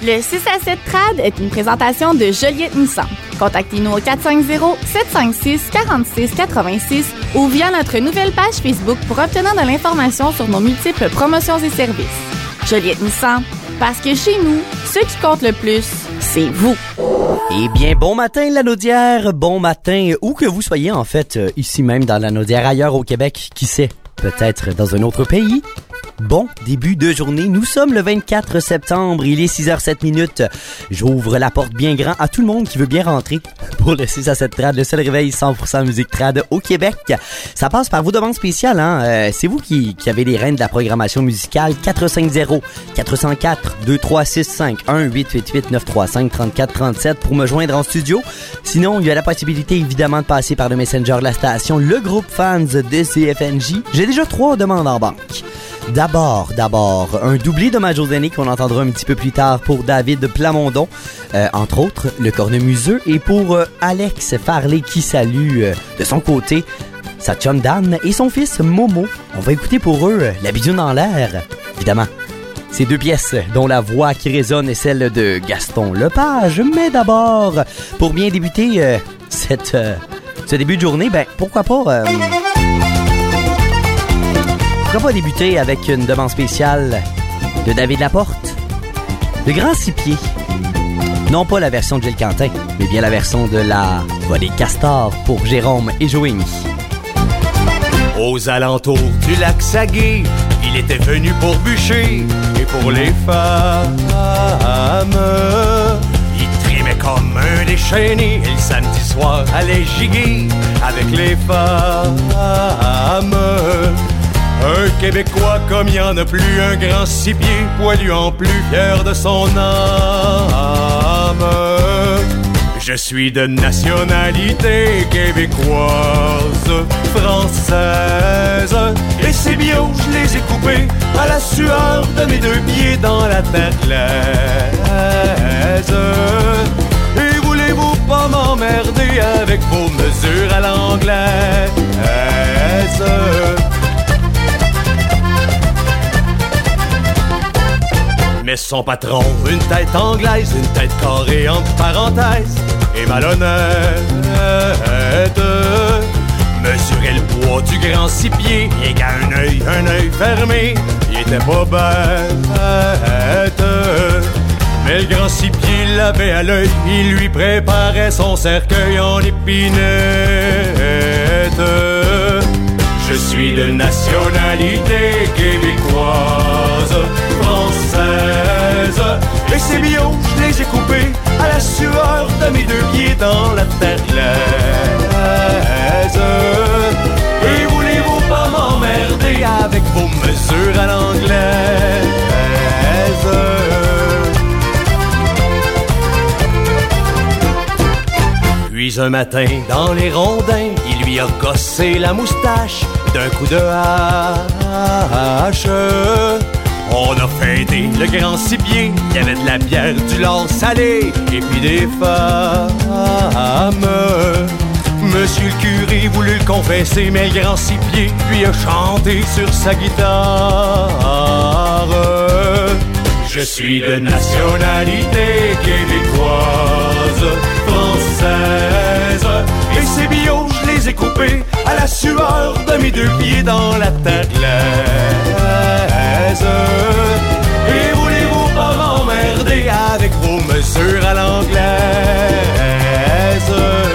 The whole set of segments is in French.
Le 6 à 7 Trad est une présentation de Joliette Nissan. Contactez-nous au 450-756-4686 ou via notre nouvelle page Facebook pour obtenir de l'information sur nos multiples promotions et services. Joliette Nissan, parce que chez nous, ce qui compte le plus, c'est vous. Eh bien, bon matin la Naudière, bon matin, où que vous soyez en fait, ici même dans la Naudière, ailleurs au Québec, qui sait, peut-être dans un autre pays. Bon début de journée, nous sommes le 24 septembre, il est 6h07. J'ouvre la porte bien grand à tout le monde qui veut bien rentrer pour le 6 à 7 Trad, le seul réveil 100% musique trad au Québec. Ça passe par vos demandes spéciales, hein? C'est vous qui avez les rênes de la programmation musicale. 450-404-2365-1-888-935-3437 pour me joindre en studio. Sinon, il y a la possibilité évidemment de passer par le Messenger de la station, le groupe fans de CFNJ. J'ai déjà 3 demandes en banque. D'abord, un doublé d'hommage aux aînés qu'on entendra un petit peu plus tard pour David Plamondon, entre autres, le cornemuseux, et pour Alex Farley qui salue de son côté sa chum Dan et son fils Momo. On va écouter pour eux La bidoune en l'air, évidemment. Ces 2 pièces dont la voix qui résonne est celle de Gaston Lepage. Mais d'abord, pour bien débuter ce début de journée, pourquoi pas débuter avec une demande spéciale de David Laporte, le Grand Six Pieds. Non pas la version de Gilles Quentin, mais bien la version de la Voix des Castors pour Jérôme et Joanie. Aux alentours du lac Saguet, il était venu pour bûcher et pour les femmes. Il trimait comme un déchaîné et le samedi soir allait giguer avec les femmes. Un Québécois comme il n'y en a plus, un grand 6 pieds, poilu en plus, fier de son âme. Je suis de nationalité québécoise, française, et ces bios, je les ai coupés à la sueur de mes 2 pieds dans la terre glaise. Et voulez-vous pas m'emmerder avec vos mesures à l'anglaise? Mais son patron, une tête anglaise, une tête carrée entre parenthèses, et malhonnête, mesurait le poids du grand 6 pieds, et qu'à un œil fermé, il était pas bête. Mais le grand 6 pieds l'avait à l'œil, il lui préparait son cercueil en épinette. Je suis de nationalité québécoise, française, et ces bios, je les ai coupés à la sueur de mes 2 pieds dans la terre glaise. Et voulez-vous pas m'emmerder avec vos mesures à l'anglaise? Puis un matin, dans les rondins, il lui a gossé la moustache d'un coup de hache. On a fêté le grand 6 pieds, il y avait de la bière, du lard salé et puis des femmes. Monsieur le curé voulut le confesser, mais le grand 6 pieds lui a chanté sur sa guitare. Je suis de nationalité québécoise, française, et ces bios, je les ai coupés à la sueur de mes 2 pieds dans la terre glaise. Et voulez-vous pas m'emmerder avec vos mesures à l'anglaise?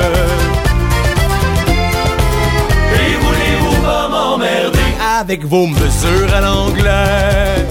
Et voulez-vous pas m'emmerder avec vos mesures à l'anglaise?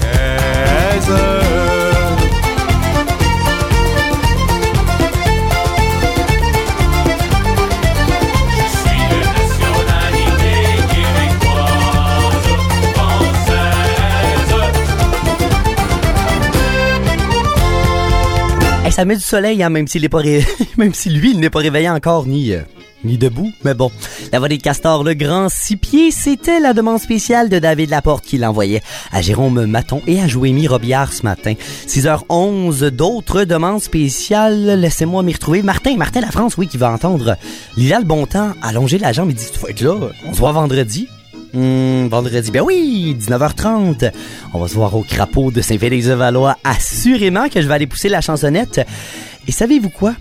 Ça met du soleil, hein, même s'il est pas même si lui, il n'est pas réveillé encore, ni debout, mais bon. La Voix des Castors, le grand 6 pieds, c'était la demande spéciale de David Laporte qui l'envoyait à Jérôme Maton et à Joémie Robillard ce matin. 6h11, d'autres demandes spéciales, laissez-moi m'y retrouver. Martin Lafrance, oui, qui va entendre Lila le bon temps allonger la jambe, il dit, tu vas être là, on se voit vendredi. Vendredi, ben oui, 19h30. On va se voir au Crapaud de Saint-Félix-de-Valois. Assurément que je vais aller pousser la chansonnette. Et savez-vous quoi?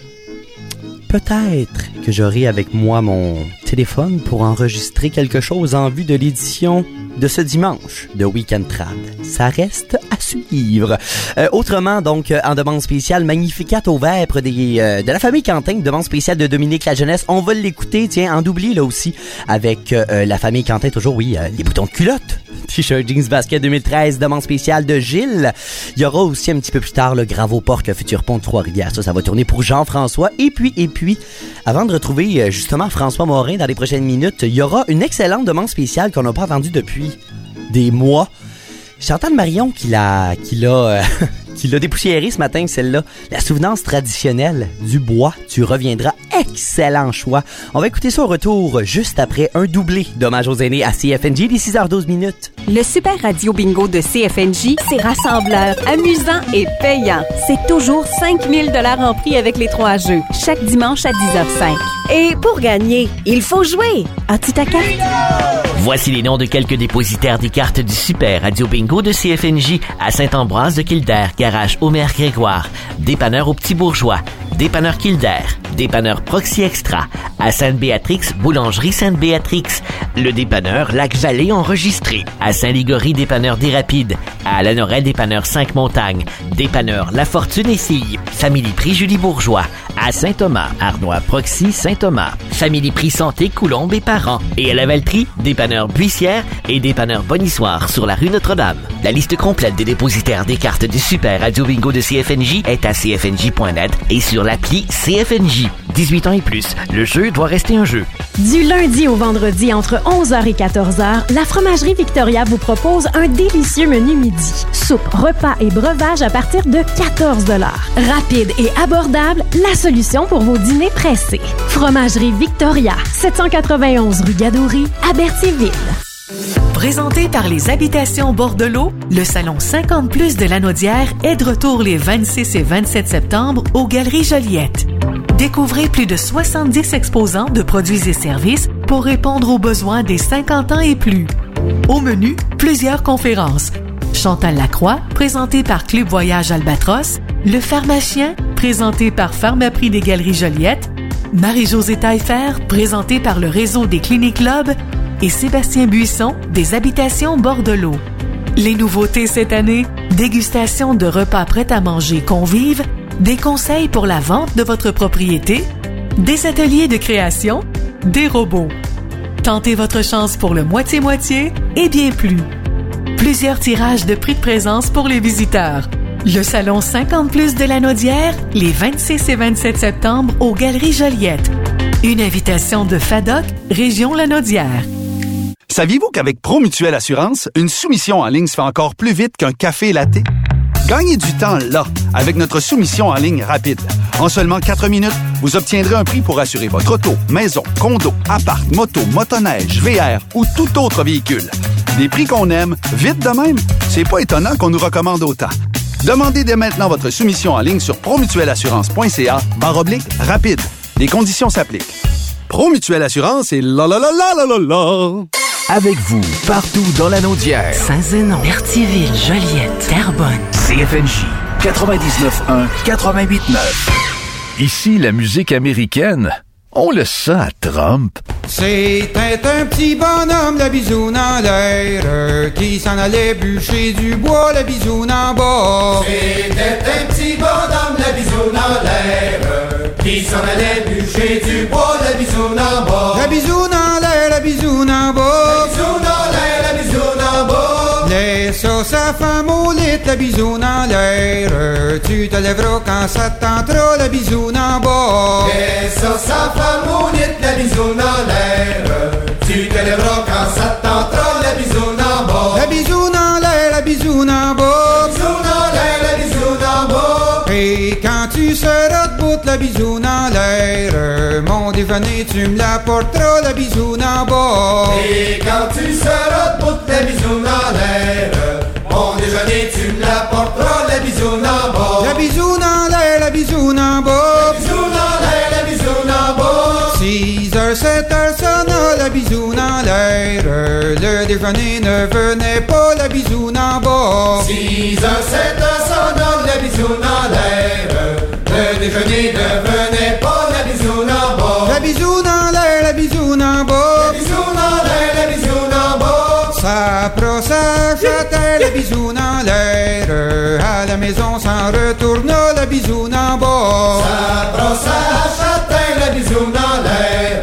Peut-être que j'aurai avec moi mon téléphone pour enregistrer quelque chose en vue de l'édition de ce dimanche de Weekend Trad. Ça reste à suivre. Autrement, donc, en demande spéciale, Magnificat au Vêpres de la famille Quentin, demande spéciale de Dominique La Jeunesse. On va l'écouter, tiens, en doublé là aussi, avec la famille Quentin, toujours, oui, les boutons de culotte. T-shirt Jeans Basket 2013, demande spéciale de Gilles. Il y aura aussi un petit peu plus tard le Gravo Porc, le futur pont de Trois-Rivières. Ça va tourner pour Jean-François. Et puis, avant de retrouver justement François Morin dans les prochaines minutes, il y aura une excellente demande spéciale qu'on n'a pas entendue depuis des mois. Chantal Marion qui l'a dépoussiérée ce matin, celle-là. La souvenance traditionnelle du bois, tu reviendras. Excellent choix. On va écouter ça au retour, juste après un doublé d'hommage aux aînés à CFNJ, les 6h12 minutes. Le Super Radio Bingo de CFNJ, c'est rassembleur, amusant et payant. C'est toujours 5 000 $ en prix avec les 3 jeux, chaque dimanche à 10h05. Et pour gagner, il faut jouer. As-tu ta carte? Voici les noms de quelques dépositaires des cartes du Super Radio Bingo de CFNJ à Saint-Ambroise de Kildare, Garage Omer Grégoire, Dépanneur au Petit Bourgeois, Dépanneur Kildare, Dépanneur Proxy Extra, à Sainte-Béatrix, Boulangerie Sainte-Béatrix, le Dépanneur Lac-Vallée enregistré, à Saint-Ligory, Dépanneur des Rapides, à La Norelle, Dépanneur 5 Montagnes, Dépanneur La Fortune et Filles, Family Prix Julie Bourgeois, à Saint-Thomas, Arnois Proxy Saint-Thomas, Family Prix Santé Coulombe et Parents, et à la Valtrie, Dépanneur Buissière et Dépanneur Bonissoir sur la rue Notre-Dame. La liste complète des dépositaires des cartes du Super Radio Bingo de CFNJ est à cfnj.net et sur l'appli CFNJ. 18 ans et plus, le jeu doit rester un jeu. Du lundi au vendredi, entre 11h et 14h, la Fromagerie Victoria vous propose un délicieux menu midi. Soupe, repas et breuvage à partir de 14 $. Rapide et abordable, la solution pour vos dîners pressés. Fromagerie Victoria, 791 rue Gadouri, à Berthierville. Présenté par les Habitations Bordelot, le salon 50+ de Lanaudière est de retour les 26 et 27 septembre aux Galeries Joliette. Découvrez plus de 70 exposants de produits et services pour répondre aux besoins des 50 ans et plus. Au menu, plusieurs conférences. Chantal Lacroix, présentée par Club Voyage Albatros, Le Pharmacien, présenté par Pharmaprix des Galeries Joliette, Marie-Josée Taillefer, présentée par le réseau des Cliniques Club, et Sébastien Buisson, des Habitations Bordelot. Les nouveautés cette année, dégustation de repas prêts à manger convives, des conseils pour la vente de votre propriété, des ateliers de création, des robots. Tentez votre chance pour le moitié-moitié et bien plus. Plusieurs tirages de prix de présence pour les visiteurs. Le salon 50+ de Lanaudière, les 26 et 27 septembre aux Galeries Joliette. Une invitation de FADOC, Région Lanaudière. Saviez-vous qu'avec Promutuelle Assurance, une soumission en ligne se fait encore plus vite qu'un café latte? Gagnez du temps là, avec notre soumission en ligne rapide. En seulement 4 minutes, vous obtiendrez un prix pour assurer votre auto, maison, condo, appart, moto, motoneige, VR ou tout autre véhicule. Des prix qu'on aime, vite de même. C'est pas étonnant qu'on nous recommande autant. Demandez dès maintenant votre soumission en ligne sur promutuelleassurance.ca/rapide. Les conditions s'appliquent. Promutuelle Assurance et la la la la la la la. Avec vous, partout dans la Naudière. Saint-Zénon, Berthierville, Joliette, Terrebonne. CFNJ 99.1, 88.9. Ici, la musique américaine, on le sent à Trump. C'était un petit bonhomme, la bisoune en l'air, qui s'en allait bûcher du bois, la bisoune en bas. C'était un petit bonhomme, la bisoune en l'air, qui s'en allait bûcher du bois, la bisoune en bas. La bisoune en l'air, la bisoune en bas. La bisoune en l'air, la bisoune en bas. Laisse ça, sa femme au lit, la bisoune en l'air, tu te lèveras quand ça te tentera, la bisoune en bas. Laisse ça, sa femme au lit, la bisoune en l'air, tu te lèveras quand ça te tentera, la bisoune en bas. La bisoune en l'air, la bisoune en bas. La bisoune en l'air, la bisoune en bas. Et quand tu seras debout, la bisoune en l'air, mon déjeuner tu me l'apporteras, la bisoune en bas. Et quand tu seras debout, la bisoune en l'air, mon déjeuner tu me l'apporteras, la bisoune en bas. La bisoune en l'air, la bisoune en bas. La bisoune en l'air, la bisoune en bas. 6h, 7h, sonna, la bisoune en l'air. Le déjeuner ne venait pas, la bisoune en bas. 6 heures, 7 heures sonore, la bisoune en l'air. Le déjeuner ne venait pas, la bisoune en bas. La bisoune en l'air, la bisoune en bas. La bisoune en l'air, la bisoune en bas. Ça procède à terre, la bisoune en l'air. À la maison s'en retourna, la bisoune en bas. Ça procède à terre, la bisoune en l'air.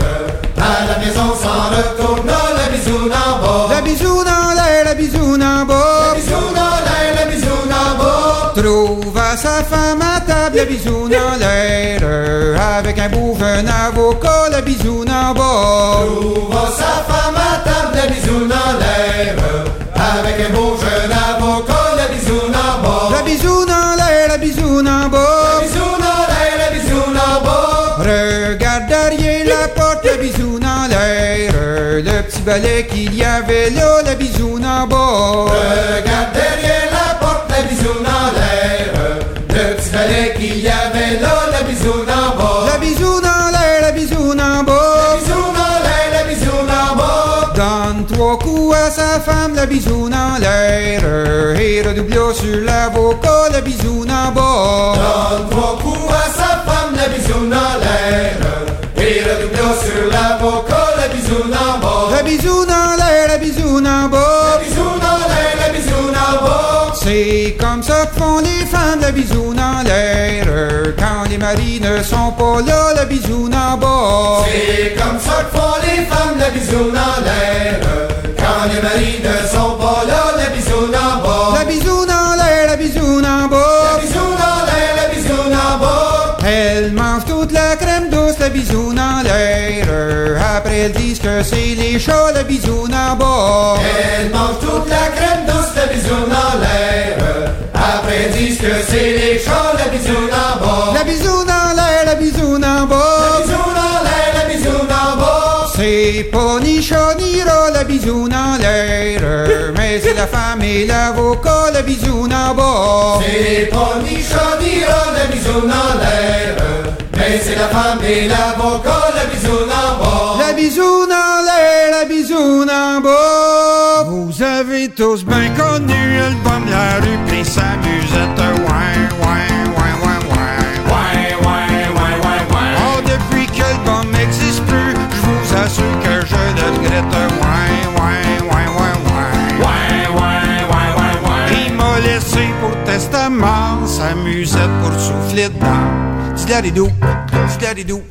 À la maison s'en retourna, la bisoune en bas. La bisoune en l'air, la bisoune en bas. La bisoune en l'air, la bisoune en bas. Trouve à sa femme à table, la bisoune en l'air. Avec un beau jeune avocat, la bisoune en bas. Trouve à sa femme à table, la bisoune en l'air. Avec un beau jeune avocat, la bisoune en bas. La bisoune en l'air, la bisoune en bas. La bisoune en l'air, la bisoune en bas. Regarde derrière la porte, la bisoune en l'air. Le petit balai qu'il y avait là, la bisoune en bas. Regarde derrière la porte, la bisoune en l'air. Le petit balai qu'il y avait là, la bisoune en bas. La bisoune en l'air, la bisoune en bas. La bisoune en l'air, la bisoune en bas. Donne 3 coups à sa femme, la bisoune en l'air. Et redoubla sur l'avocat, la bisoune en bas. Donne 3 coups à sa femme, la bisoune en l'air. Et redoubla sur l'avocat, la bisoune en bas. La bisoune en l'air, la bisoune en bas. La bisoune en l'air, la bisoune en bas. C'est comme ça que font les femmes, la bisoune en l'air. Quand les maris ne sont pas là, la bisoune en bas. C'est comme ça que font les femmes, la bisoune en l'air. Quand les maris ne sont pas là, la bisoune en bas. La bisoune en l'air, la bisoune en bas. La bisoune en l'air, la bisoune en bas. Elle mange toute la crème douce, la bisoune en l'air. Après elles disent que c'est les chats, la bisoune en bas. Elle mange toute la crème douce, la bisoune en l'air. Après elles disent que c'est les chats, la bisoune en bas. La bisoune en l'air, la bisoune en bas. La bisoune en l'air, la bisoune en bas. C'est pas ni chat ni rat, la bisoune en l'air. Mais c'est la femme et l'avocat, la bisoune en bas. C'est pas ni chat ni rat, la bisoune en l'air. Mais c'est la femme et l'avocat, la bisoune en bas. La bisoune en l'air, la bisoune en bas. Vous avez tous bien connu le bum la rue pris sa musette. Ouais, ouais, ouais, ouais, ouais. Ouais, ouais, ouais, ouais, ouais. Oh, depuis que le bum n'existe plus, je vous assure que je le regrette. Ouais, ouais, ouais, ouais, ouais. Ouais, ouais, ouais, ouais, ouais. Il m'a laissé pour testament sa musette pour souffler dedans. Dilaridou, dilaridou,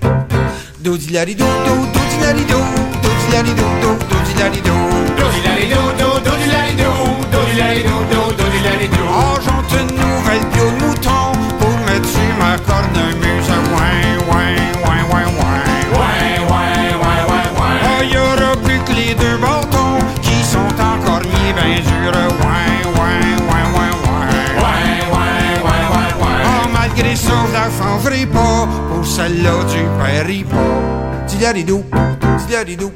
do dilaridou, do dilaridou, do dilaridou, do dilaridou, do dilaridou, do dilaridou, do dilaridou, do dilaridou. Oh, j'ente une nouvelle bio de mouton pour mettre sur ma cornemuse. Ouais, ouais, ouais, ouais, ouais. Ouais, ouais, ouais, ouais, ouais. Oh, y'aura plus que les 2 bâtons qui sont encore mis ben durs. Ouais, ouais, ouais, ouais, ouais. Ouais, ouais, ouais, ouais, ouais. Oh, malgré ça, je la changerai pas pour celle-là du paierai pas. Dilaridou, dilaridou,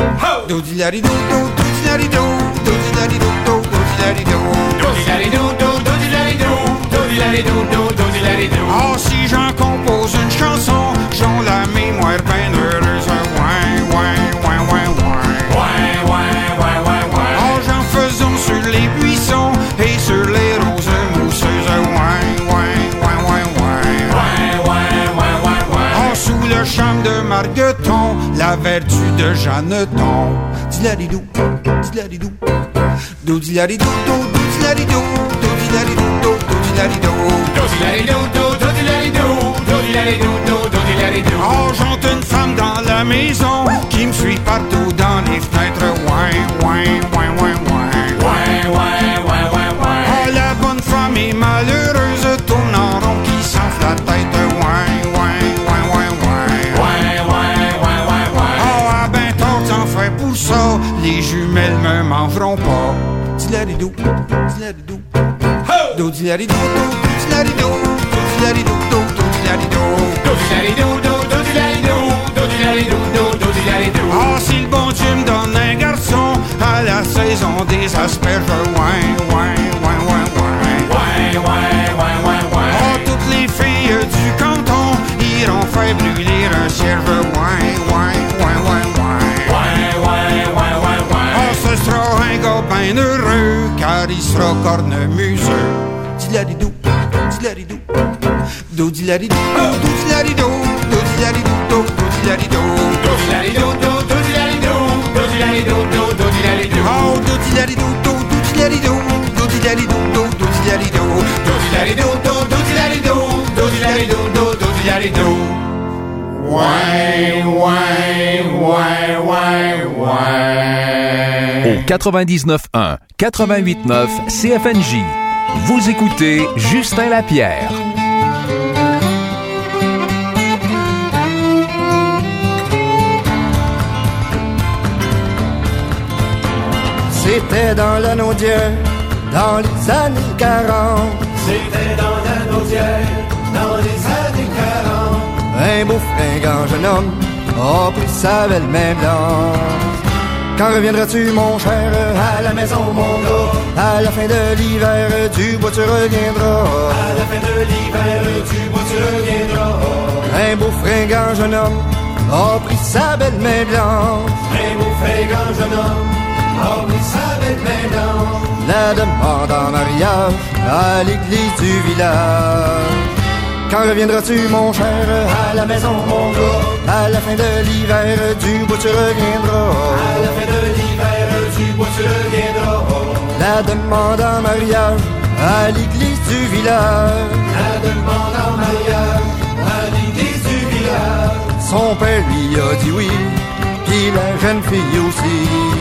do dilaridou, do dilaridou, do dilaridou, do dilaridou, do dilaridou, do dilaridou, do dilaridou, do dilaridou. Oh, si j'en compose une chanson, j'en la mémoire ben heureuse. Ouais, ouais, ouais, ouais, ouais. Ouais, ouais, ouais, ouais, ouais. Oh, j'en faisons sur les buissons et sur les roses mousseuses. Ouais, ouais, ouais, ouais, ouais. Ouais, ouais, ouais, ouais, ouais. Oh, sous le charme de Margueton, la vertu de Jeanneton. Dilaridou, dilaridou, do dilaridou, do dilaridou, do dilaridou, do dilaridou, do dilaridou, do dilaridou, do dilaridou, do dilaridou. oh, j'entends une femme dans la maison qui me suit partout dans les fenêtres. Ouais, ouais, ouais, ouais, ouais. Ouais, ouais, ouais, ouais, ouais. Oh, la bonne femme est malheureuse, tourne en rond qui s'enfle la tête. Ouais, ouais, ouais, ouais, ouais. Ouais, ouais, ouais, ouais, ouais. Oh, ah ben tort t'en fais pour ça, les jumelles me m'en feront pas. Dilaridou, dilaridou, do dilaridou, do dilaridou, do dilaridou, do dilaridou, do dilaridou, do dilaridou, do dilaridou, do dilaridou. oh, si le bon Dieu me donne un garçon à la saison des asperges. Ouais, ouais, ouais, ouais, ouais. Ouais, ouais, ouais, ouais, ouais. Oh, toutes les filles du canton iront faire brûler un cierge. Ouais, ouais, ouais, ouais, ouais. Ouais, ouais, il sera cornemuseux. Dilaridou, dilaridou, do dilaridou, do dilaridou, do dilaridou, do dilaridou, do dilaridou, do dilaridou, do dilaridou, do dilaridou, oh do dilaridou, do dilaridou, do dilaridou, do dilaridou, do dilaridou, do dilaridou, do dilaridou, do dilaridou. Ouais, ouais, ouais, ouais, ouais. Au 99.1, 88.9 CFNJ. Vous écoutez Justin Lapierre. C'était dans la Naudière, dans les années 40. C'était dans la Naudière, dans les années 40. Un beau fringant jeune homme a pris sa belle main blanche. Quand reviendras-tu, mon cher, à la maison, mon gars? À la fin de l'hiver, du bois tu reviendras. À la fin de l'hiver, du bois tu reviendras. Un beau fringant jeune homme a pris sa belle main blanche. Un beau fringant jeune homme a pris sa belle main blanche. La demande en mariage à l'église du village. Quand reviendras-tu, mon cher, à la maison, mon gars? À la fin de l'hiver, du bois tu reviendras. À la fin de l'hiver, du bois tu reviendras. La demande en mariage à l'église du village. La demande en mariage à l'église du village. Son père lui a dit oui, puis la jeune fille aussi.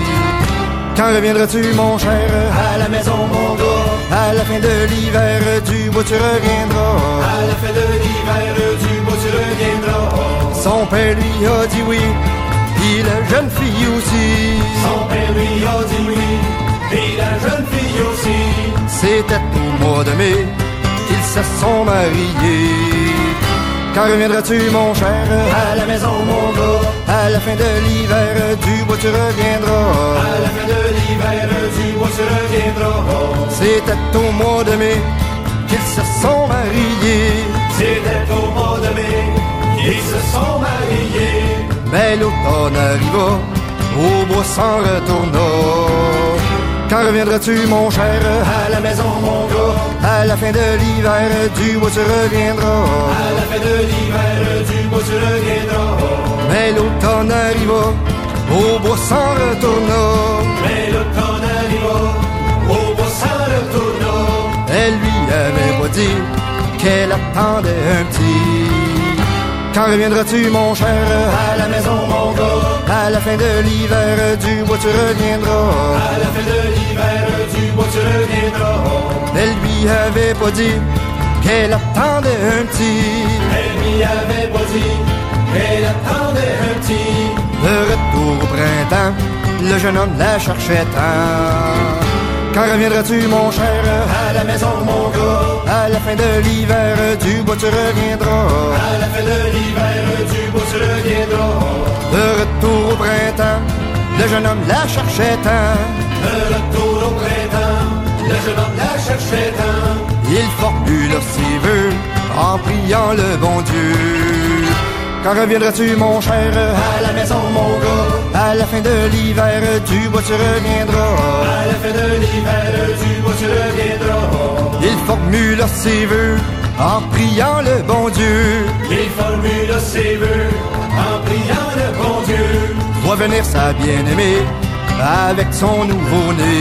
Quand reviendras-tu, mon cher, à la maison, mon gars? À la fin de l'hiver, du bois tu reviendras. À la fin de l'hiver, du bois tu reviendras. Son père lui a dit oui, puis la jeune fille aussi. Son père lui a dit oui, puis la jeune fille aussi. C'était au mois de mai qu'ils se sont mariés. Quand reviendras-tu, mon cher, à la maison, mon gars? À la fin de l'hiver, du bois tu reviendras. À la fin de l'hiver, du bois tu reviendras. C'était au mois de mai qu'ils se sont mariés. C'était au mois de mai qu'ils se sont mariés. Mais l'automne arriva, au bois s'en retourna. Quand reviendras-tu, mon cher, à la maison, mon gars? À la fin de l'hiver, du bois tu reviendras. À la fin de l'hiver, du bois tu reviendras. Mais l'automne arriva, au bois s'en retourna. Mais l'automne arriva, au bois s'en retourna. Elle lui avait pas dit qu'elle attendait un petit. Quand reviendras-tu, mon cher, à la maison, mon gars? À la fin de l'hiver, du bois tu reviendras. À la fin de l'hiver, du bois tu reviendras. Elle lui avait pas dit qu'elle attendait un petit. Elle lui avait pas dit qu'elle attendait un petit. De retour au printemps, le jeune homme la cherchait tant. Quand reviendras-tu, mon cher, à la maison, mon gars? À la fin de l'hiver, du bois tu reviendras. À la fin de l'hiver, du bois tu reviendras. De retour au printemps, le jeune homme la cherchait tant. De retour au printemps, le jeune homme la cherchait tant. Il formula ses vœux en priant le bon Dieu. Quand reviendras-tu, mon cher, à la maison, mon gars? À la fin de l'hiver, du bois tu reviendras. À la fin de l'hiver, du bois tu reviendras. Il formula ses vœux en priant le bon Dieu. Il formula ses vœux en priant le bon Dieu. Voit venir sa bien-aimée avec son nouveau-né.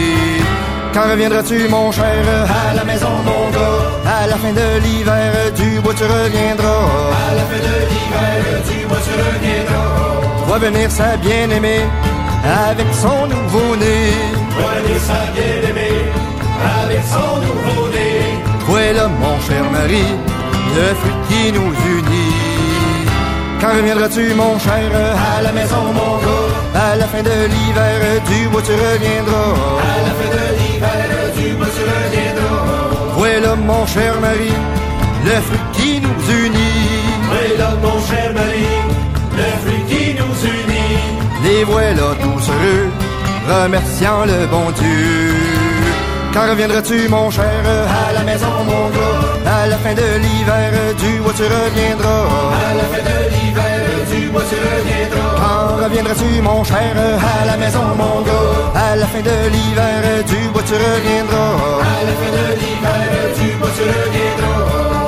Quand reviendras-tu, mon cher, à la maison, mon gars? À la fin de l'hiver, du bois tu reviendras. À la fin de l'hiver, du bois tu reviendras. Voit venir sa bien-aimée avec son nouveau-né. Voit venir sa bien-aimée avec son nouveau-né. Voilà, mon cher mari, le fruit qui nous unit. Quand reviendras-tu, mon cher, à la maison, mon gars? À la fin de l'hiver, du bois tu reviendras. À la fin de l'hiver, du bois tu reviendras. Voilà, mon cher mari, le fruit qui nous unit. Voilà, mon cher mari, le fruit qui nous unit. Les voilà tous heureux, remerciant le bon Dieu. Quand reviendras-tu, mon cher, à la maison, mon gars? À la fin de l'hiver, du bois tu reviendras. À la fin de l'hiver, du bois tu reviendras. Quand reviendras-tu, mon cher, à la maison, mon gars? À la fin de l'hiver, du bois tu reviendras. À la fin de l'hiver, du bois tu reviendras.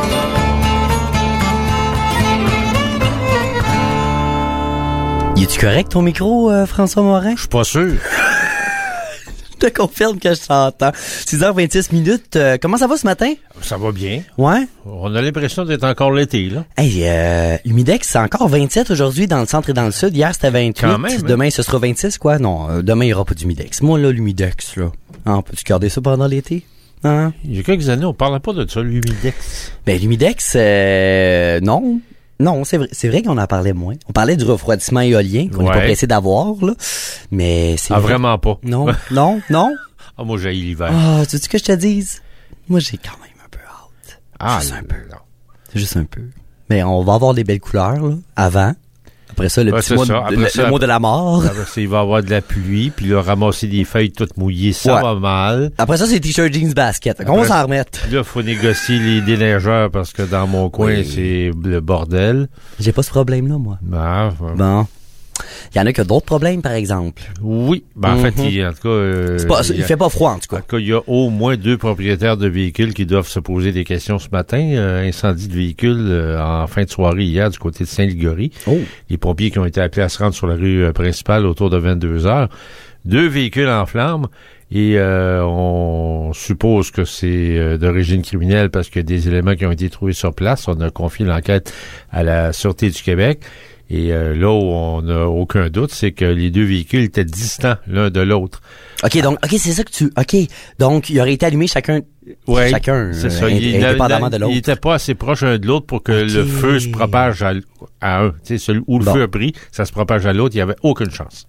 Y est-tu correct ton micro, François Morin? Je suis pas sûr. Je te confirme que je t'entends. 6h26 minutes. Comment ça va ce matin? Ça va bien. Ouais? On a l'impression d'être encore l'été, là. Hey, Humidex, c'est encore 27 aujourd'hui dans le centre et dans le sud. Hier, c'était 28. Quand même, hein? Demain, ce sera 26, quoi? Non, demain, il n'y aura pas d'Humidex. Moi, là, l'Humidex, là. Ah, peux-tu garder ça pendant l'été? Hein? Il y a quelques années, on parlait pas de ça, l'Humidex. Ben, l'Humidex, non. Non, c'est vrai qu'on en parlait moins. On parlait du refroidissement éolien qu'on n'est pas pressé d'avoir, là. Mais c'est vrai. Vraiment pas. Non. Ah, moi, j'ai l'hiver. Ah, tu veux que je te dise? Moi, j'ai quand même un peu hâte. Ah, juste un peu. C'est juste un peu. Mais on va avoir des belles couleurs, là, avant. Après ça, le petit mois, le mois de la mort. Après ça, il va y avoir de la pluie, puis là, ramasser des feuilles toutes mouillées, ça va mal. Après ça, c'est t-shirt, jeans, basket. On va s'en remettre. Là, il faut négocier les déneigeurs parce que dans mon coin, c'est le bordel. J'ai pas ce problème-là, moi. Bon. Il y en a que d'autres problèmes, par exemple. Oui. En fait, en tout cas... il fait pas froid, en tout cas. En tout cas, il y a au moins 2 propriétaires de véhicules qui doivent se poser des questions ce matin. Incendie de véhicules en fin de soirée hier du côté de Saint-Ligory. Les pompiers qui ont été appelés à se rendre sur la rue principale autour de 22h. 2 véhicules en flammes. Et on suppose que c'est d'origine criminelle parce qu'il y a des éléments qui ont été trouvés sur place. On a confié l'enquête à la Sûreté du Québec. Et là où on n'a aucun doute, c'est que les 2 véhicules étaient distants l'un de l'autre. OK, c'est ça que tu... OK, donc il aurait été allumé chacun c'est ça. Indépendamment de l'autre. Il était pas assez proche l'un de l'autre pour que le feu se propage à un. Tu sais, celui où le feu a pris, ça se propage à l'autre, il n'y avait aucune chance.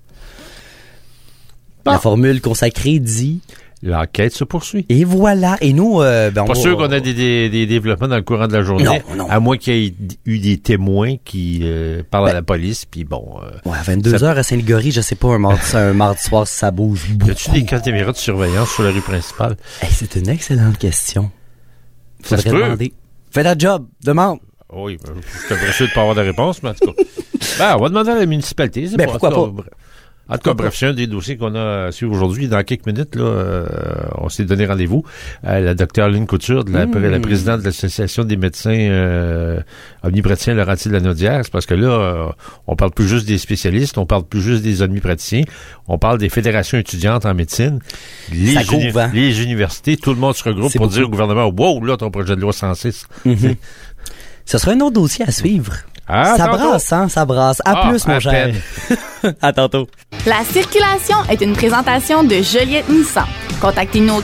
La formule consacrée dit... L'enquête se poursuit. Et voilà. Et nous, pas sûr qu'on a des développements dans le courant de la journée. Non. À moins qu'il y ait eu des témoins qui parlent à la police, puis bon... à 22h à Saint-Ligory, je sais pas, un mardi soir, ça bouge beaucoup. Y a-tu des caméras de surveillance sur la rue principale? C'est une excellente question. Ça se peut. Demander. Fais la job. Demande. Oui, je suis pressé de ne pas avoir de réponse, mais en tout cas... on va demander à la municipalité. Pourquoi pas? En tout cas, bref, c'est un des dossiers qu'on a à suivre aujourd'hui. Dans quelques minutes, là, on s'est donné rendez-vous à la docteure Lynne Couture, la présidente de l'Association des médecins omnipraticiens Laurentides-Lanaudière. C'est parce que là, on parle plus juste des spécialistes, on parle plus juste des omnipraticiens, on parle des fédérations étudiantes en médecine, les universités, tout le monde se regroupe pour dire au gouvernement, wow, là, ton projet de loi 106. Ce sera un autre dossier à suivre. Ça brasse, hein? Ça brasse. À plus, mon cher. À tantôt. La circulation est une présentation de Joliette Nissan. Contactez-nous au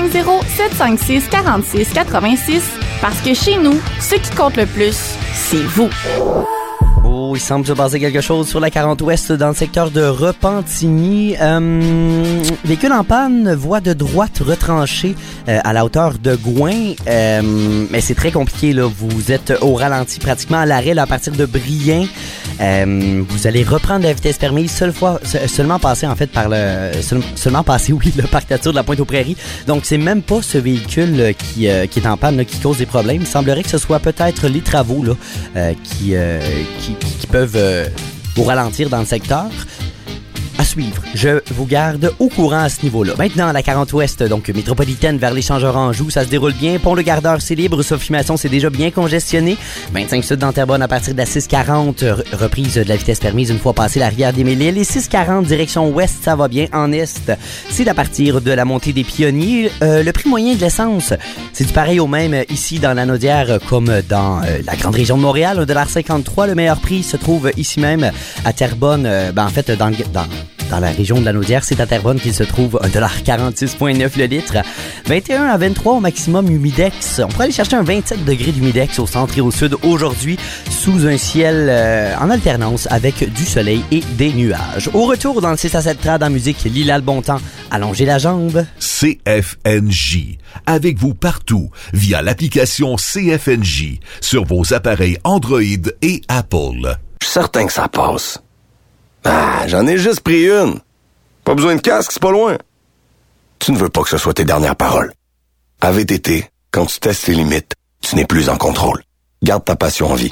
450-756-4686 parce que chez nous, ce qui compte le plus, c'est vous. Oh, il semble se passer quelque chose sur la 40 Ouest dans le secteur de Repentigny. Véhicule en panne, voie de droite retranchée à la hauteur de Gouin. Mais c'est très compliqué, là. Vous êtes au ralenti, pratiquement à l'arrêt, là, à partir de Brien. Vous allez reprendre la vitesse permise seulement passer, en fait, seulement passer, le parc nature de la Pointe-aux-Prairies. Donc, c'est même pas ce véhicule qui est en panne, là, qui cause des problèmes. Il semblerait que ce soit peut-être les travaux, là, qui peuvent vous ralentir dans le secteur. À suivre. Je vous garde au courant à ce niveau-là. Maintenant, la 40 Ouest, donc métropolitaine vers l'échangeur Anjou, ça se déroule bien. Pont Le Gardeur, c'est libre. Sophie-Masson, c'est déjà bien congestionné. 25 sud dans Terrebonne à partir de la 640. Reprise de la vitesse permise une fois passé la rivière des Mille-Îles. Et 640 direction ouest, ça va bien. En est, c'est à partir de la montée des Pionniers. Le prix moyen de l'essence, c'est du pareil au même ici dans la Naudière comme dans la grande région de Montréal. 1,53 $. Le meilleur prix se trouve ici même à Terrebonne. En fait, dans la région de la Naudière, c'est à Terrebonne qu'il se trouve 1,46,9 $ le litre. 21 à 23 au maximum humidex. On pourrait aller chercher un 27 degrés d'humidex au centre et au sud aujourd'hui sous un ciel en alternance avec du soleil et des nuages. Au retour dans le 6 à 7 trad en musique, Lila le bon temps, allongez la jambe. CFNJ, avec vous partout via l'application CFNJ sur vos appareils Android et Apple. Je suis certain que ça passe. J'en ai juste pris une. Pas besoin de casque, c'est pas loin. Tu ne veux pas que ce soit tes dernières paroles. À VTT, quand tu testes tes limites, tu n'es plus en contrôle. Garde ta passion en vie.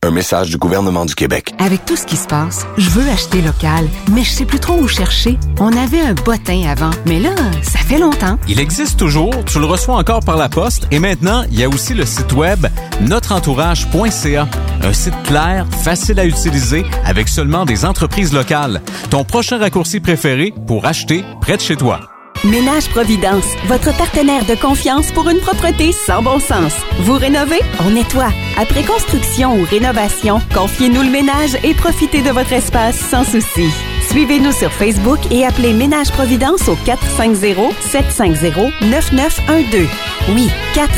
Un message du gouvernement du Québec. Avec tout ce qui se passe, je veux acheter local, mais je sais plus trop où chercher. On avait un bottin avant, mais là, ça fait longtemps. Il existe toujours, tu le reçois encore par la poste et maintenant, il y a aussi le site web notreentourage.ca. Un site clair, facile à utiliser, avec seulement des entreprises locales. Ton prochain raccourci préféré pour acheter près de chez toi. Ménage Providence, votre partenaire de confiance pour une propreté sans bon sens. Vous rénovez? On nettoie. Après construction ou rénovation, confiez-nous le ménage et profitez de votre espace sans souci. Suivez-nous sur Facebook et appelez Ménage Providence au 450-750-9912. Oui,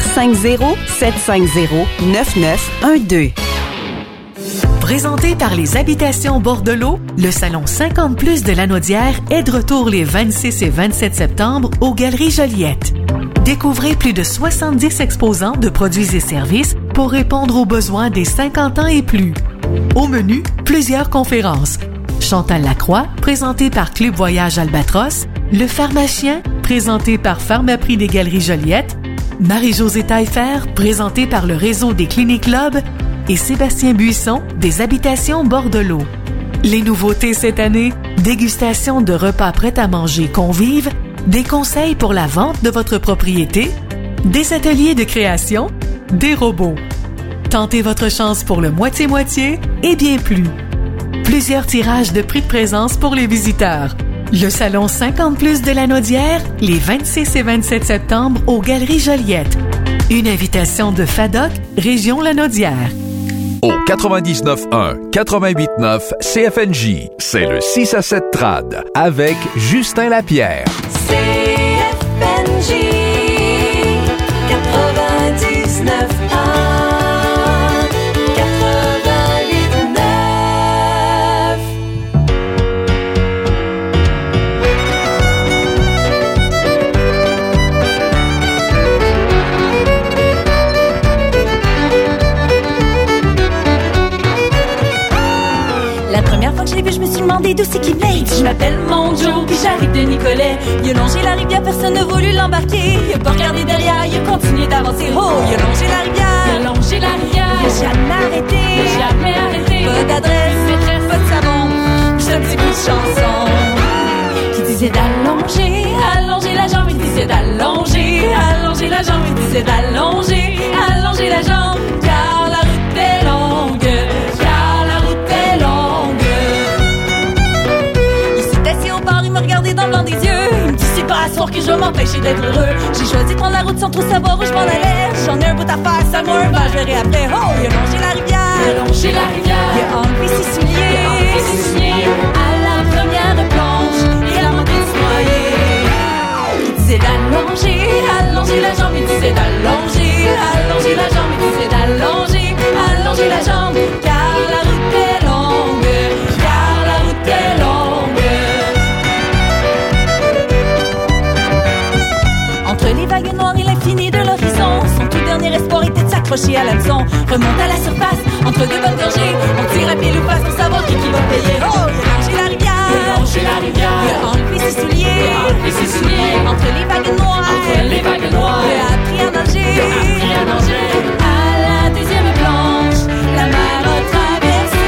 450-750-9912. Présenté par les Habitations Bordelot, le Salon 50+ de Lanaudière est de retour les 26 et 27 septembre aux Galeries Joliette. Découvrez plus de 70 exposants de produits et services pour répondre aux besoins des 50 ans et plus. Au menu, plusieurs conférences. Chantal Lacroix, présenté par Club Voyage Albatros, Le Pharmacien, présenté par Pharmaprix des Galeries Joliette, Marie-Josée Taillefer, présentée par le réseau des Cliniques Lobe, et Sébastien Buisson des Habitations Bordelot. Les nouveautés cette année, dégustation de repas prêts à manger convives, des conseils pour la vente de votre propriété, des ateliers de création, des robots. Tentez votre chance pour le moitié-moitié et bien plus. Plusieurs tirages de prix de présence pour les visiteurs. Le Salon 50+ de Lanaudière, les 26 et 27 septembre aux Galeries Joliette. Une invitation de FADOC, Région Lanaudière. Au 99.1, 88.9 CFNJ, c'est le 6 à 7 trad avec Justin Lapierre. CFNJ 99.1 Je me suis demandé d'où c'est qu'il venait. Je m'appelle Monjo, puis j'arrive de Nicolet. Il a longé la rivière, personne n'a voulu l'embarquer. Il a pas regardé derrière, il a continué d'avancer. Oh, il a longé la rivière. Il a longé la rivière. Il a jamais arrêté. Il a jamais arrêté. Pas d'adresse, maîtresse, pas de savon. Juste un petit bout de chanson qui disait d'allonger, allonger la jambe. Il disait d'allonger, allonger la jambe. Il disait d'allonger, allonger la jambe. Car la route est longue. Regardé dans le blanc des yeux, il me dit c'est pas à soir que je vais m'empêcher d'être heureux. J'ai choisi de prendre la route sans trop savoir où je m'en allais. J'en ai un bout à faire, ça moi un je verrai après. Oh, il a longé la rivière, il a longé la rivière. Il a enlevé ses souliers, à la première plonge, et la montée se noyer. Il disait d'allonger, allonger la jambe. Il disait d'allonger, allonger la jambe. Il disait d'allonger, allonger la jambe. Car la route est longue, car la route est longue. Les vagues noires et l'infini de l'horizon, son tout dernier espoir était de s'accrocher à l'hameçon. Remonte à la surface, entre deux bonnes gorgées, on tire à pile ou face pour savoir qui va payer. Oh, il a longé la rivière, il a longé la rivière. Il a enlevé ses souliers, il a enlevé ses souliers. Entre les vagues noires, entre les vagues noires. Il a appris à nager, il a appris à nager. À la deuxième planche, la mer a traversé.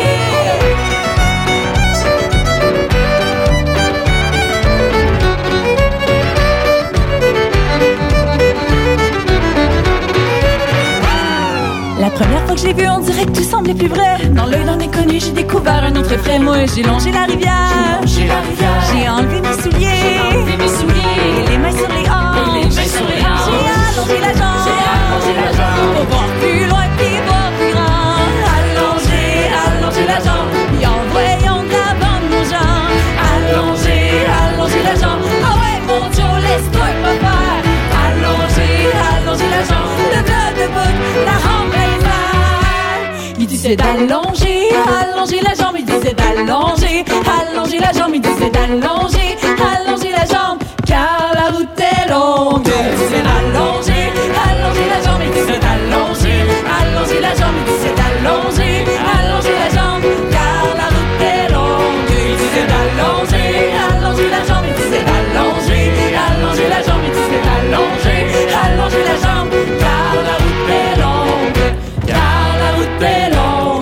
La première fois que je l'ai vu, on dirait que tout semblait plus vrai. Dans l'œil d'un inconnu, j'ai découvert un autre effet. Moi, j'ai longé la rivière, j'ai enlevé mes souliers, et les mains sur les hanches, j'ai allongé la jambe, pour voir plus loin puis voir plus grand. Allonger la jambe, et en voyant d'avant nos jambes. Allonger la jambe, ah ouais mon Joe, laisse-toi pas faire. Allonger la jambe, le bloc de bout, la rampe est vague. Il disait d'allonger, allonger la jambe. Il disait d'allonger, allonger la jambe. Il disait d'allonger, allonger la jambe. Car la route est longue. Il disait d'allonger, allonger la jambe. Il disait d'allonger, allonger la jambe. Il disait d'allonger, allonger la jambe. Car la route est longue. Il disait d'allonger, allonger la jambe. Il disait d'allonger, allonger la jambe. Il disait d'allonger, allonger la jambe. Car la route est longue. Car la route est longue.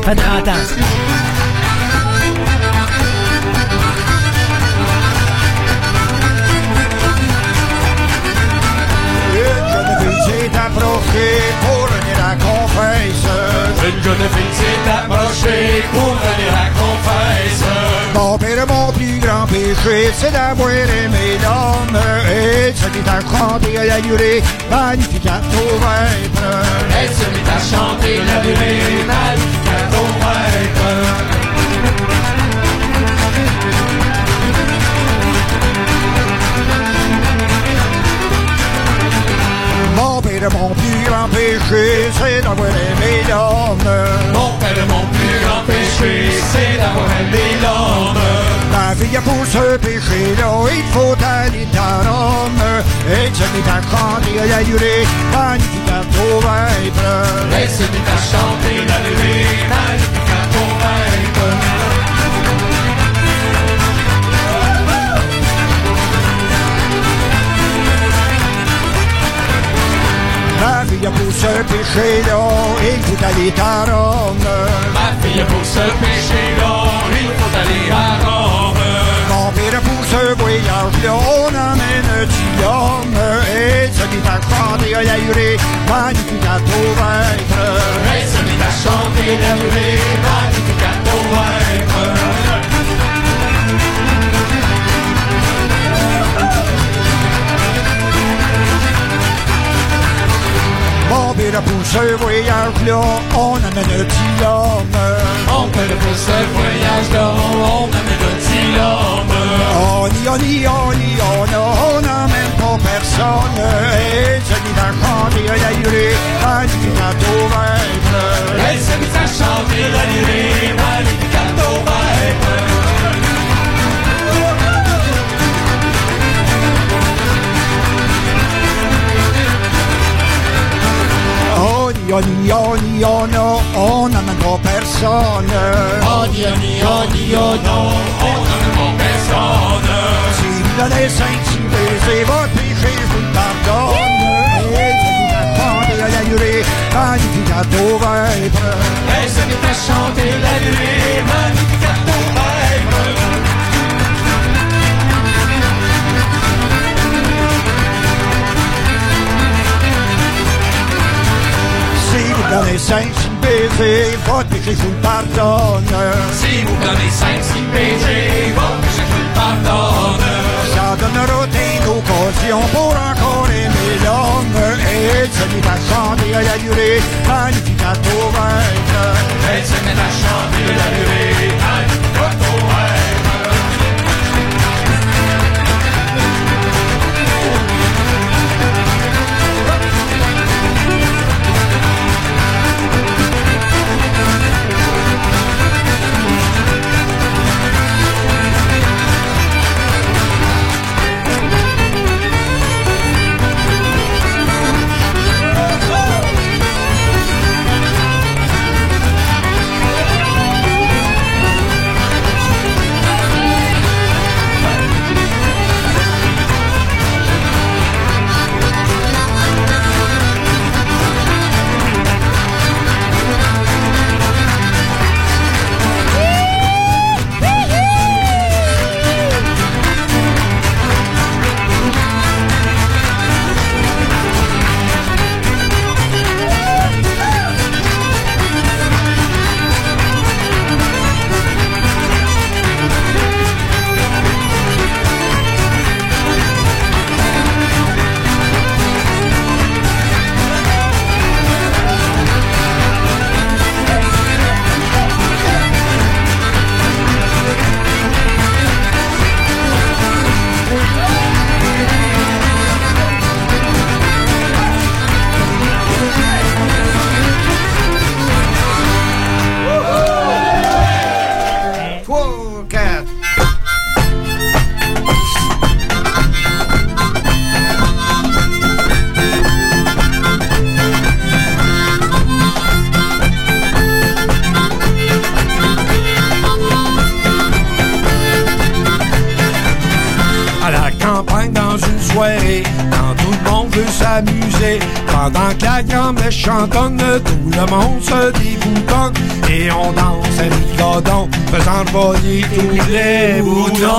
fait 30 ans. Approché pour venir à confesse. Une jeune fille s'est approchée pour venir à confesse. Mon père, mon plus grand péché, c'est d'avoir aimé l'homme. Et se mit à chanter à la durée, magnifique à nos vêpres. Elle se mit à chanter la durée, magnifique à nos vêpres. Mon père, mon plus grand péché, c'est d'avoir aimé l'homme. Mon père, mon plus grand péché, c'est d'avoir aimé l'homme. Ma fille, pour ce péché-là, il faut aller dans Rome. Et se mit à chanter à la durée, magnifique à nos vêpres. Elle se mit à chanter la durée, magnifique à nos vêpres. Ma fille, pour ce péché-là, il faut aller à Rome. Ma fille, pour ce péché-là, il faut aller à Rome. Mon père, pour ce voyage-là, on amène du homme. Et se mit à chanter à la durée, magnifique à nos vêpres. Elle se mit à chanter la durée, magnifique à nos vêpres. Mon père, pour ce voyage-là, on amène du homme. Mon père, pour ce voyage-là, on amène du homme. On n'amène pas personne. Et se mit à chanter à la durée, magnifique à nos vêpres. Elle se mit à chanter la durée, magnifique à nos vêpres. On n'amènera personne. On n'amène pas personne. Si vous donnez 5 baisers, votre péché, je vous le pardonne. Et se mit à chanter à la durée, magnifique à nos vêpres. Elle se mit à chanter la durée, magnifique à nos vêpres. Si vous donnez 5 baisers, votre péché, je vous le pardonne. Si vous donnez 5-6 péchés, votre péché, je vous le pardonne. Ça donnera une occasion pour encore aimer l'homme. Et se mit à chanter à la durée, magnifique à nos vêpres. Elle se met à chanter la durée, magnifique à nos vêpres. soirée, quand tout le monde veut s'amuser, pendant que la grand-messe chantonne, tout le monde se déboutonne, Et on danse avec Godon, faisant voler tous les boutons.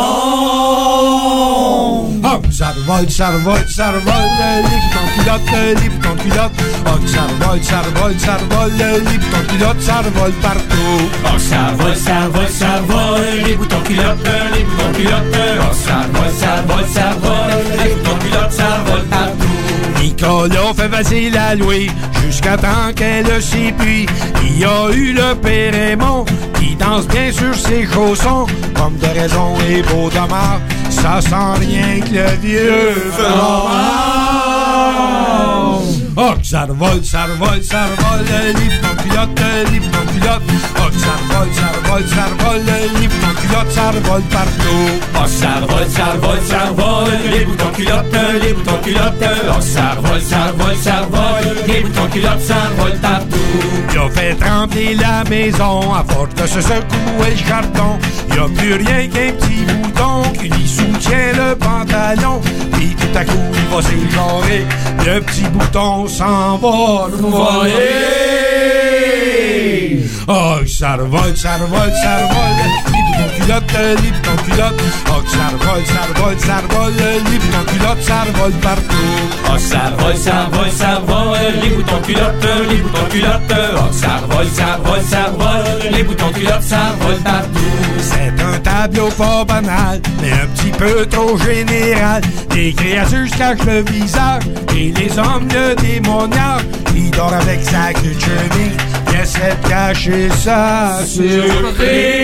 Oh, ça revole, ça revole, ça revole, les boutons culottes, les boutons culottes. Oh, ça revole, ça revole, ça revole, les boutons culottes, ça revole partout. Oh, ça revole, ça revole, ça revole, les boutons culottes, les boutons culottes. Oh, ça revole, ça revole, ça revole, les boutons culottes, ça revole partout. Nicolas fait facile à louer jusqu'à temps qu'elle s'épuise. Il y a eu le père Raymond qui danse bien sur ses chaussons. Comme de raison et beau dommage, ça sent rien que le vieux fromage. Oh, que ça revole, ça revole, ça revole, les boutons culottes, les boutons culottes. Oh, que ça revole, ça revole, ça revole, les boutons culottes, ça revole partout. Oh, ça revole, ça revole, ça revole, les boutons culottes, les boutons culottes. Oh, ça revole, ça revole, ça revole, les boutons culottes, ça revole partout. Il a fait trembler la maison à force de se secouer le carton. Il n'y a plus rien qu'un petit bouton qui lui soutient le pantalon. Puis tout à coup, il va s'égarer, le petit bouton s'en va nous voler. Oh, ça revole, ça revole, ça revole, les boutons culottes, les boutons culottes. Oh, ça revole, ça revole, ça revole, les boutons culottes, ça revole partout. Oh, ça revole, ça revole, ça revole, les boutons culottes, les boutons culottes. Oh, ça revole, ça revole, ça revole, les boutons culottes, ça revole partout. C'est un tableau pas banal, mais un petit peu trop général. Les créatures se cachent le visage et les hommes le démoniaque. Il dort avec sa queue de chenille, il essaie de cacher sa surprise.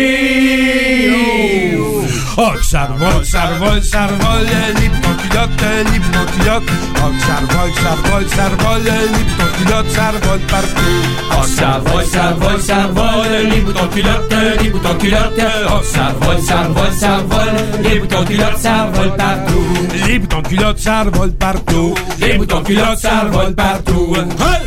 Oh, que ça revole, ça revole, ça revole, les boutons culottes, les boutons culottes. Oh, que ça revole, ça revole, ça revole, les boutons culottes, ça revole partout. Oh, ça revole, ça revole, ça revole, les boutons culottes, les boutons culottes. Oh, ça revole, ça revole, ça revole, les boutons culottes, ça revole partout. Les boutons culottes, ça revole partout. Les boutons culottes, ça revole partout. Hey!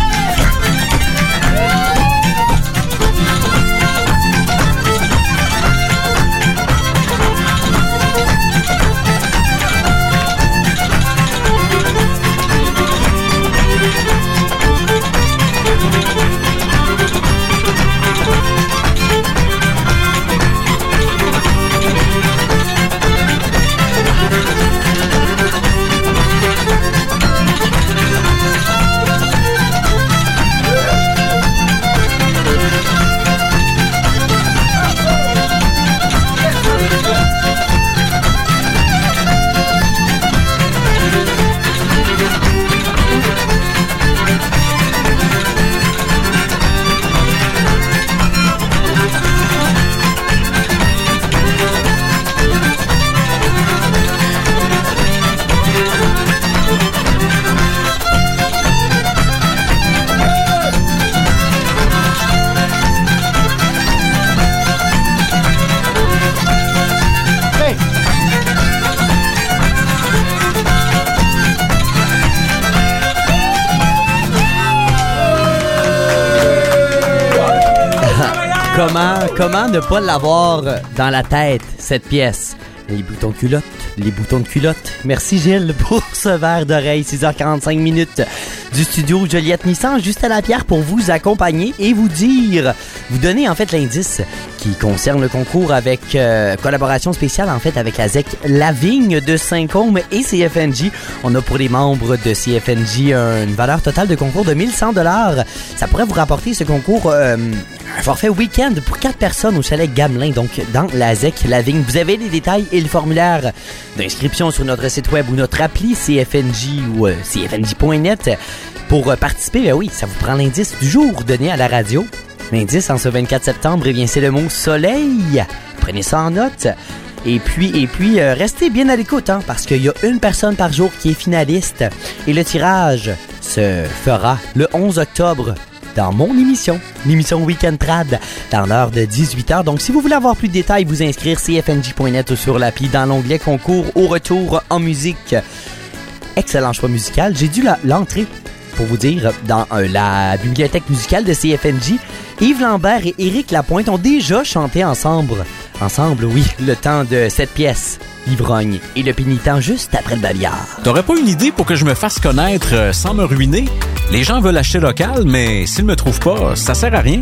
Comment ne pas l'avoir dans la tête, cette pièce? Les boutons culottes, les boutons de culotte. Merci Gilles pour ce verre d'oreille. 6h45 minutes du studio Joliette Nissan, juste à la pierre pour vous accompagner et vous dire, vous donner en fait l'indice qui concerne le concours avec collaboration spéciale en fait avec la ZEC Lavigne de Saint-Côme et CFNJ. On a pour les membres de CFNJ une valeur totale de concours de 1100 $. Ça pourrait vous rapporter ce concours un forfait week-end pour 4 personnes au chalet Gamelin, donc dans la ZEC Lavigne. Vous avez les détails et le formulaire d'inscription sur notre site web ou notre appli CFNJ ou cfnj.net. Pour participer, ben oui, ça vous prend l'indice du jour donné à la radio. L'indice en ce 24 septembre, eh bien, c'est le mot soleil. Prenez ça en note. Et puis, restez bien à l'écoute, hein, parce qu'il y a une personne par jour qui est finaliste. Et le tirage se fera le 11 octobre dans mon émission, l'émission Weekend Trad, dans l'heure de 18h. Donc, si vous voulez avoir plus de détails, vous inscrire cfnj.net ou sur l'appli dans l'onglet concours au retour en musique. Excellent choix musical. J'ai dû l'entrer, pour vous dire, dans la bibliothèque musicale de CFNJ. Yves Lambert et Éric Lapointe ont déjà chanté ensemble, oui, le temps de cette pièce, Ivrogne et le pénitent juste après le babillard. T'aurais pas une idée pour que je me fasse connaître sans me ruiner? Les gens veulent acheter local, mais s'ils me trouvent pas, ça sert à rien.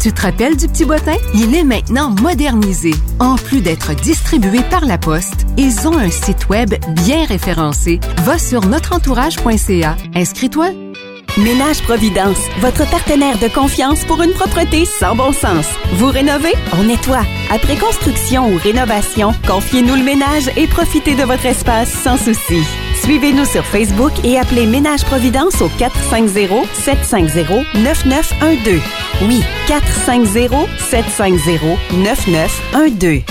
Tu te rappelles du Petit Bottin? Il est maintenant modernisé. En plus d'être distribué par la Poste, ils ont un site web bien référencé. Va sur notreentourage.ca. Inscris-toi. Ménage Providence, votre partenaire de confiance pour une propreté sans bon sens. Vous rénovez? On nettoie. Après construction ou rénovation, confiez-nous le ménage et profitez de votre espace sans souci. Suivez-nous sur Facebook et appelez Ménage Providence au 450-750-9912. Oui, 450-750-9912.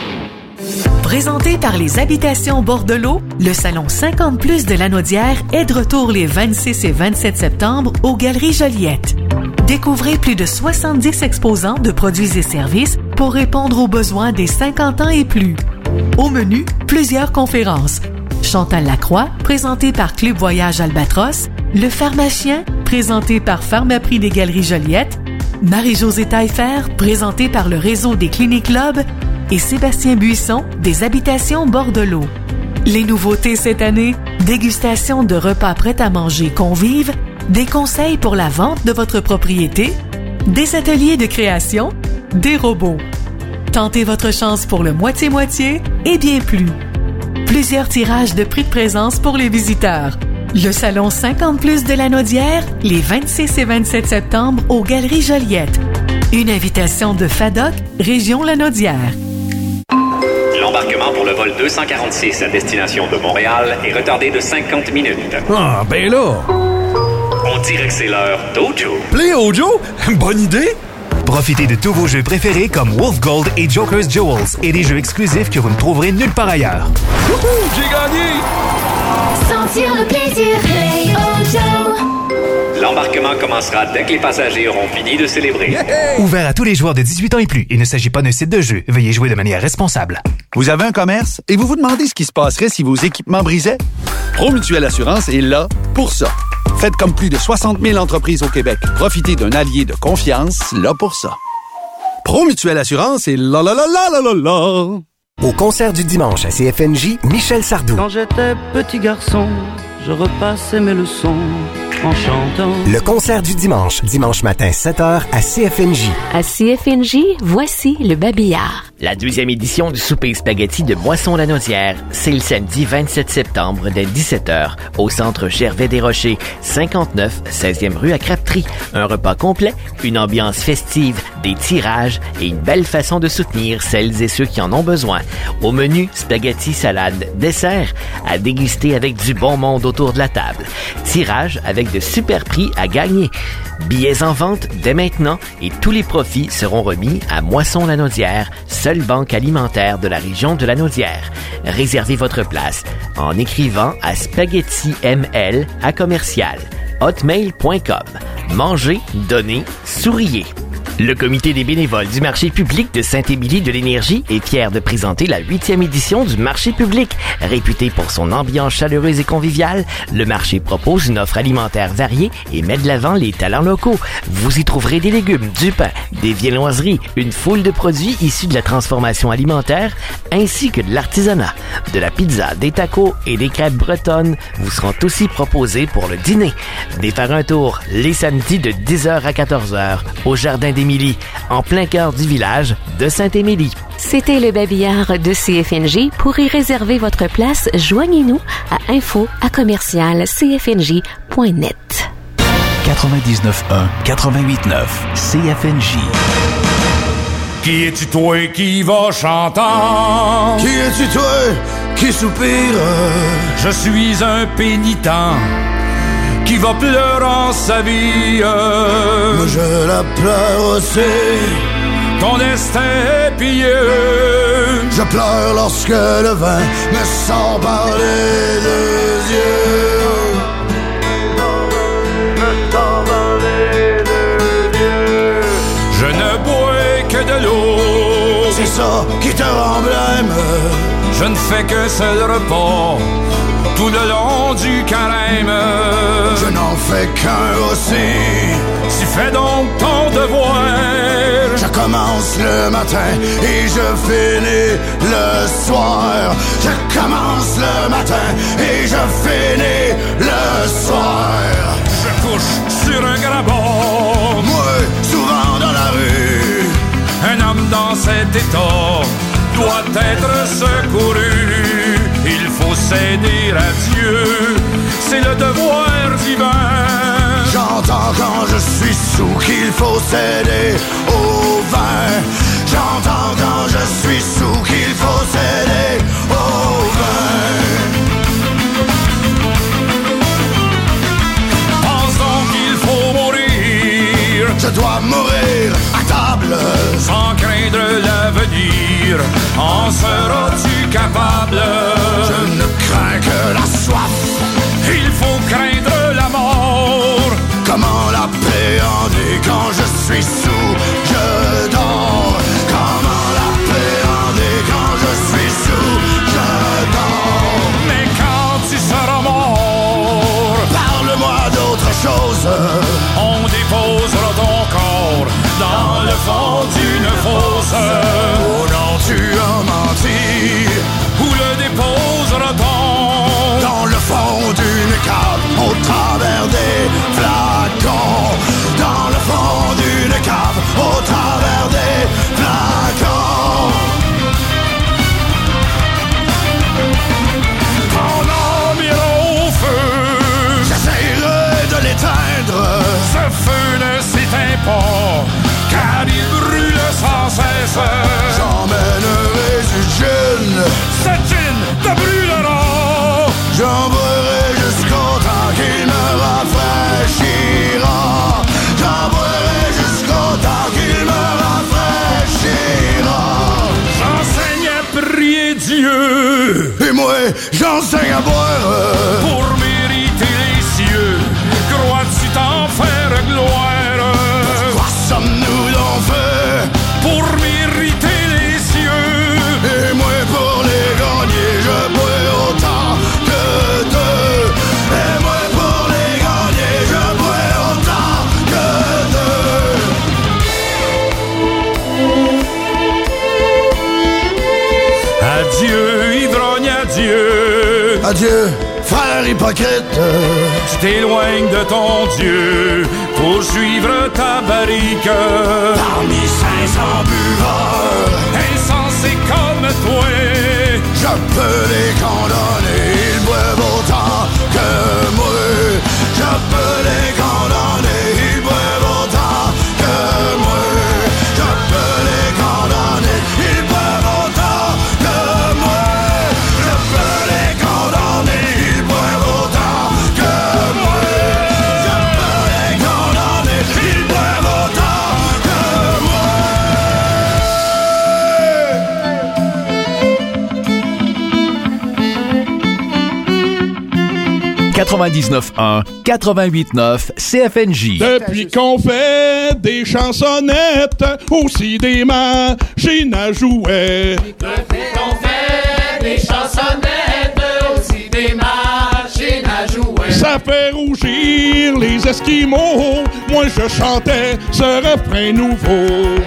Présenté par les Habitations Bordelot, le salon 50+ de Lanaudière est de retour les 26 et 27 septembre aux Galeries Joliette. Découvrez plus de 70 exposants de produits et services pour répondre aux besoins des 50 ans et plus. Au menu, plusieurs conférences. Chantal Lacroix, présentée par Club Voyage Albatros, Le Pharmacien, présenté par Pharmaprix des Galeries Joliette, Marie-Josée Taillefer, présentée par le réseau des Cliniques Club, et Sébastien Buisson des Habitations Bordelot. Les nouveautés cette année, dégustation de repas prêts à manger convives, des conseils pour la vente de votre propriété, des ateliers de création, des robots. Tentez votre chance pour le moitié-moitié et bien plus. Plusieurs tirages de prix de présence pour les visiteurs. Le salon 50+ de Lanaudière, les 26 et 27 septembre aux Galeries Joliette. Une invitation de FADOC, Région Lanaudière. L'embarquement pour le vol 246 à destination de Montréal est retardé de 50 minutes. Ah, ben là! On dirait que c'est l'heure d'Ojo. Play Ojo? Bonne idée! Profitez de tous vos jeux préférés comme Wolf Gold et Joker's Jewels et des jeux exclusifs que vous ne trouverez nulle part ailleurs. Wouhou! J'ai gagné! Sentir le plaisir, Play Ojo. L'embarquement commencera dès que les passagers auront fini de célébrer. Yeah! Ouvert à tous les joueurs de 18 ans et plus. Il ne s'agit pas d'un site de jeu. Veuillez jouer de manière responsable. Vous avez un commerce et vous vous demandez ce qui se passerait si vos équipements brisaient? Promutuelle Assurance est là pour ça. Faites comme plus de 60 000 entreprises au Québec. Profitez d'un allié de confiance là pour ça. Promutuelle Assurance est là là là là là là là. Au concert du dimanche à CFNJ, Michel Sardou. Quand j'étais petit garçon, je repassais mes leçons en chantant. Le concert du dimanche matin 7h à CFNJ. À CFNJ, voici le babillard. La 2e édition du souper spaghetti de Moisson-Lanaudière, c'est le samedi 27 septembre dès 17h au centre Gervais-des-Rochers, 59 16e rue à Crabtree. Un repas complet, une ambiance festive, des tirages et une belle façon de soutenir celles et ceux qui en ont besoin. Au menu, spaghetti, salade, dessert, à déguster avec du bon monde autour de la table. Tirage avec de super prix à gagner. Billets en vente dès maintenant et tous les profits seront remis à Moisson-Lanaudière, seule banque alimentaire de la région de Lanaudière. Réservez votre place en écrivant à spaghettiml@hotmail.com. Mangez, donnez, souriez. Le comité des bénévoles du marché public de Saint-Émilie de l'Énergie est fier de présenter la 8e édition du marché public. Réputé pour son ambiance chaleureuse et conviviale, le marché propose une offre alimentaire variée et met de l'avant les talents locaux. Vous y trouverez des légumes, du pain, des viennoiseries, une foule de produits issus de la transformation alimentaire, ainsi que de l'artisanat. De la pizza, des tacos et des crêpes bretonnes vous seront aussi proposés pour le dîner. Venez faire un tour les samedis de 10h à 14h au Jardin d'Émilie, en plein cœur du village de Saint-Émilie. C'était le babillard de CFNJ. Pour y réserver votre place, joignez-nous à info@commercialcfnj.net. 99.1, 88.9, CFNJ. Qui es-tu toi qui va chantant? Qui es-tu toi qui soupire? Je suis un pénitent qui va pleurant sa vie. Moi je la pleure aussi. Ton destin est pillé. Je pleure lorsque le vin me sort par les deux yeux. Je ne bois que de l'eau. C'est ça qui te rend blême. Je ne fais que seul repas tout le long du carême. Je n'en fais qu'un aussi. Tu fais donc ton devoir. Je commence le matin et je finis le soir. Je commence le matin et je finis le soir. Je couche sur un grabat. Moi, souvent dans la rue. état doit être secouru. Il faut céder à Dieu, c'est le devoir divin. J'entends quand je suis sous qu'il faut céder au vin. J'entends quand je suis sous qu'il faut céder au vin. Pensons qu'il faut mourir. Je dois mourir à table sans craindre l'avenir. En seras-tu capable? Je ne crains que la soif. Il faut craindre la mort. Comment l'appréhender quand je suis sous? Je dors. Comment l'appréhender quand je suis sous? Je dors. Mais quand tu seras mort, parle-moi d'autre chose. On déposera ton corps dans le fond d'une fosse. Oh non, tu as menti. Où le déposera-t-on? Dans le fond d'une cave, au travers des flacons. Dans le fond d'une cave, au travers des flacons. Ton âme ira au feu. J'essayerai de l'éteindre. Ce feu ne s'éteint pas, car il brûle sans cesse. J'emmènerai du gin. Cette gin te brûlera. J'en boirai jusqu'au temps qu'il me rafraîchira. J'en boirai jusqu'au temps qu'il me rafraîchira. J'enseigne à prier Dieu. Et moi, j'enseigne à boire. Pour mériter les cieux, crois-tu t'en faire gloire? Quoi sommes-nous donc fait? Pour mériter les cieux. Et moi, pour les gagner, je bois autant que deux. Et moi, pour les gagner, je bois autant que deux. Adieu, ivrogne, adieu. Adieu, frère hypocrite. Tu t'éloignes de ton Dieu pour suivre ta barrique. Parmi 500 buveurs insensés comme toi, je peux les condamner. Ils boivent autant que moi. Je peux les condamner. Ils boivent autant que moi. Je peux les condamner. Ils boivent autant que moi. Je peux les condamner. Ils boivent autant que moi. Je peux les condamner. Ils boivent autant que moi. 99.1, 88.9, CFNJ. Depuis qu'on fait des chansonnettes, aussi des machines à jouer. Depuis qu'on fait des chansonnettes, aussi des machines à jouer. Ça fait rougir les Esquimaux, moi je chantais ce refrain nouveau.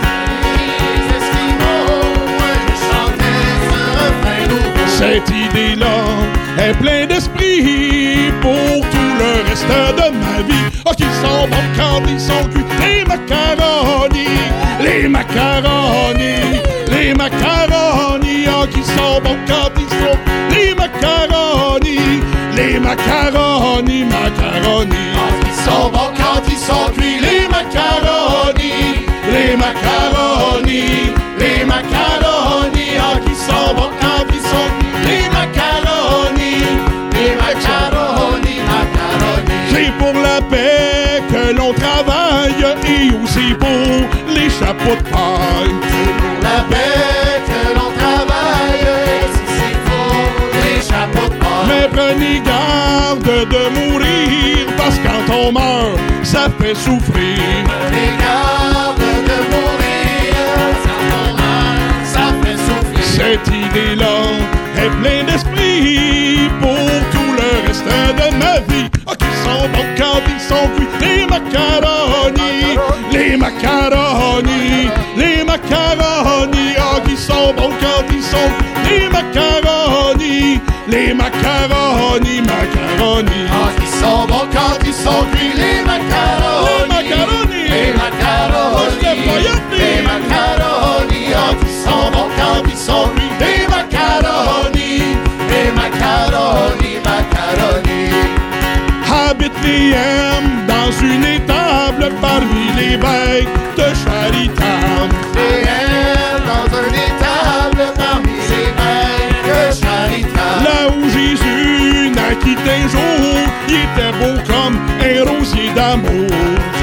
Cette idée-là est pleine d'esprit pour tout le reste de ma vie. Oh, qu'ils sont bons quand ils sont cuits. Les macaronis, les macaronis, les macaronis. Oh, qu'ils sont bons quand ils sont cuits. Les macaronis, les macaronis, macaronis. Oh, qu'ils sont bons quand ils sont cuits. Les macaronis, les macaronis, les macaronis. Oh, qu'ils sont bons quand ils sont cuits. Les macaronis, les macaronis, macaronis. C'est pour la paix que l'on travaille et aussi pour les chapeaux de paille. C'est pour la paix que l'on travaille et aussi pour les chapeaux de paille. Mais prenez garde de mourir parce que quand on meurt, ça fait souffrir. Prenez garde de mourir, quand on meurt, ça fait souffrir. Cette idée-là est pleine d'esprit pour tout le reste de ma vie. Oh, qu'ils sont bons quand ils sont cuits. Les macaronis, les macaronis, les macaronis. Oh, qu'ils sont bons quand ils sont cuits. Les macaronis, les macaronis, macaronis. Oh, qu'ils sont bons quand ils sont cuits. Les macaronis, les macaronis, les macaronis, les macaronis. Oh, l'évêque de charitable. Et elle dans un étable parmi les évêques charitables. Là où Jésus naquit un jour, il était beau comme un rosier d'amour.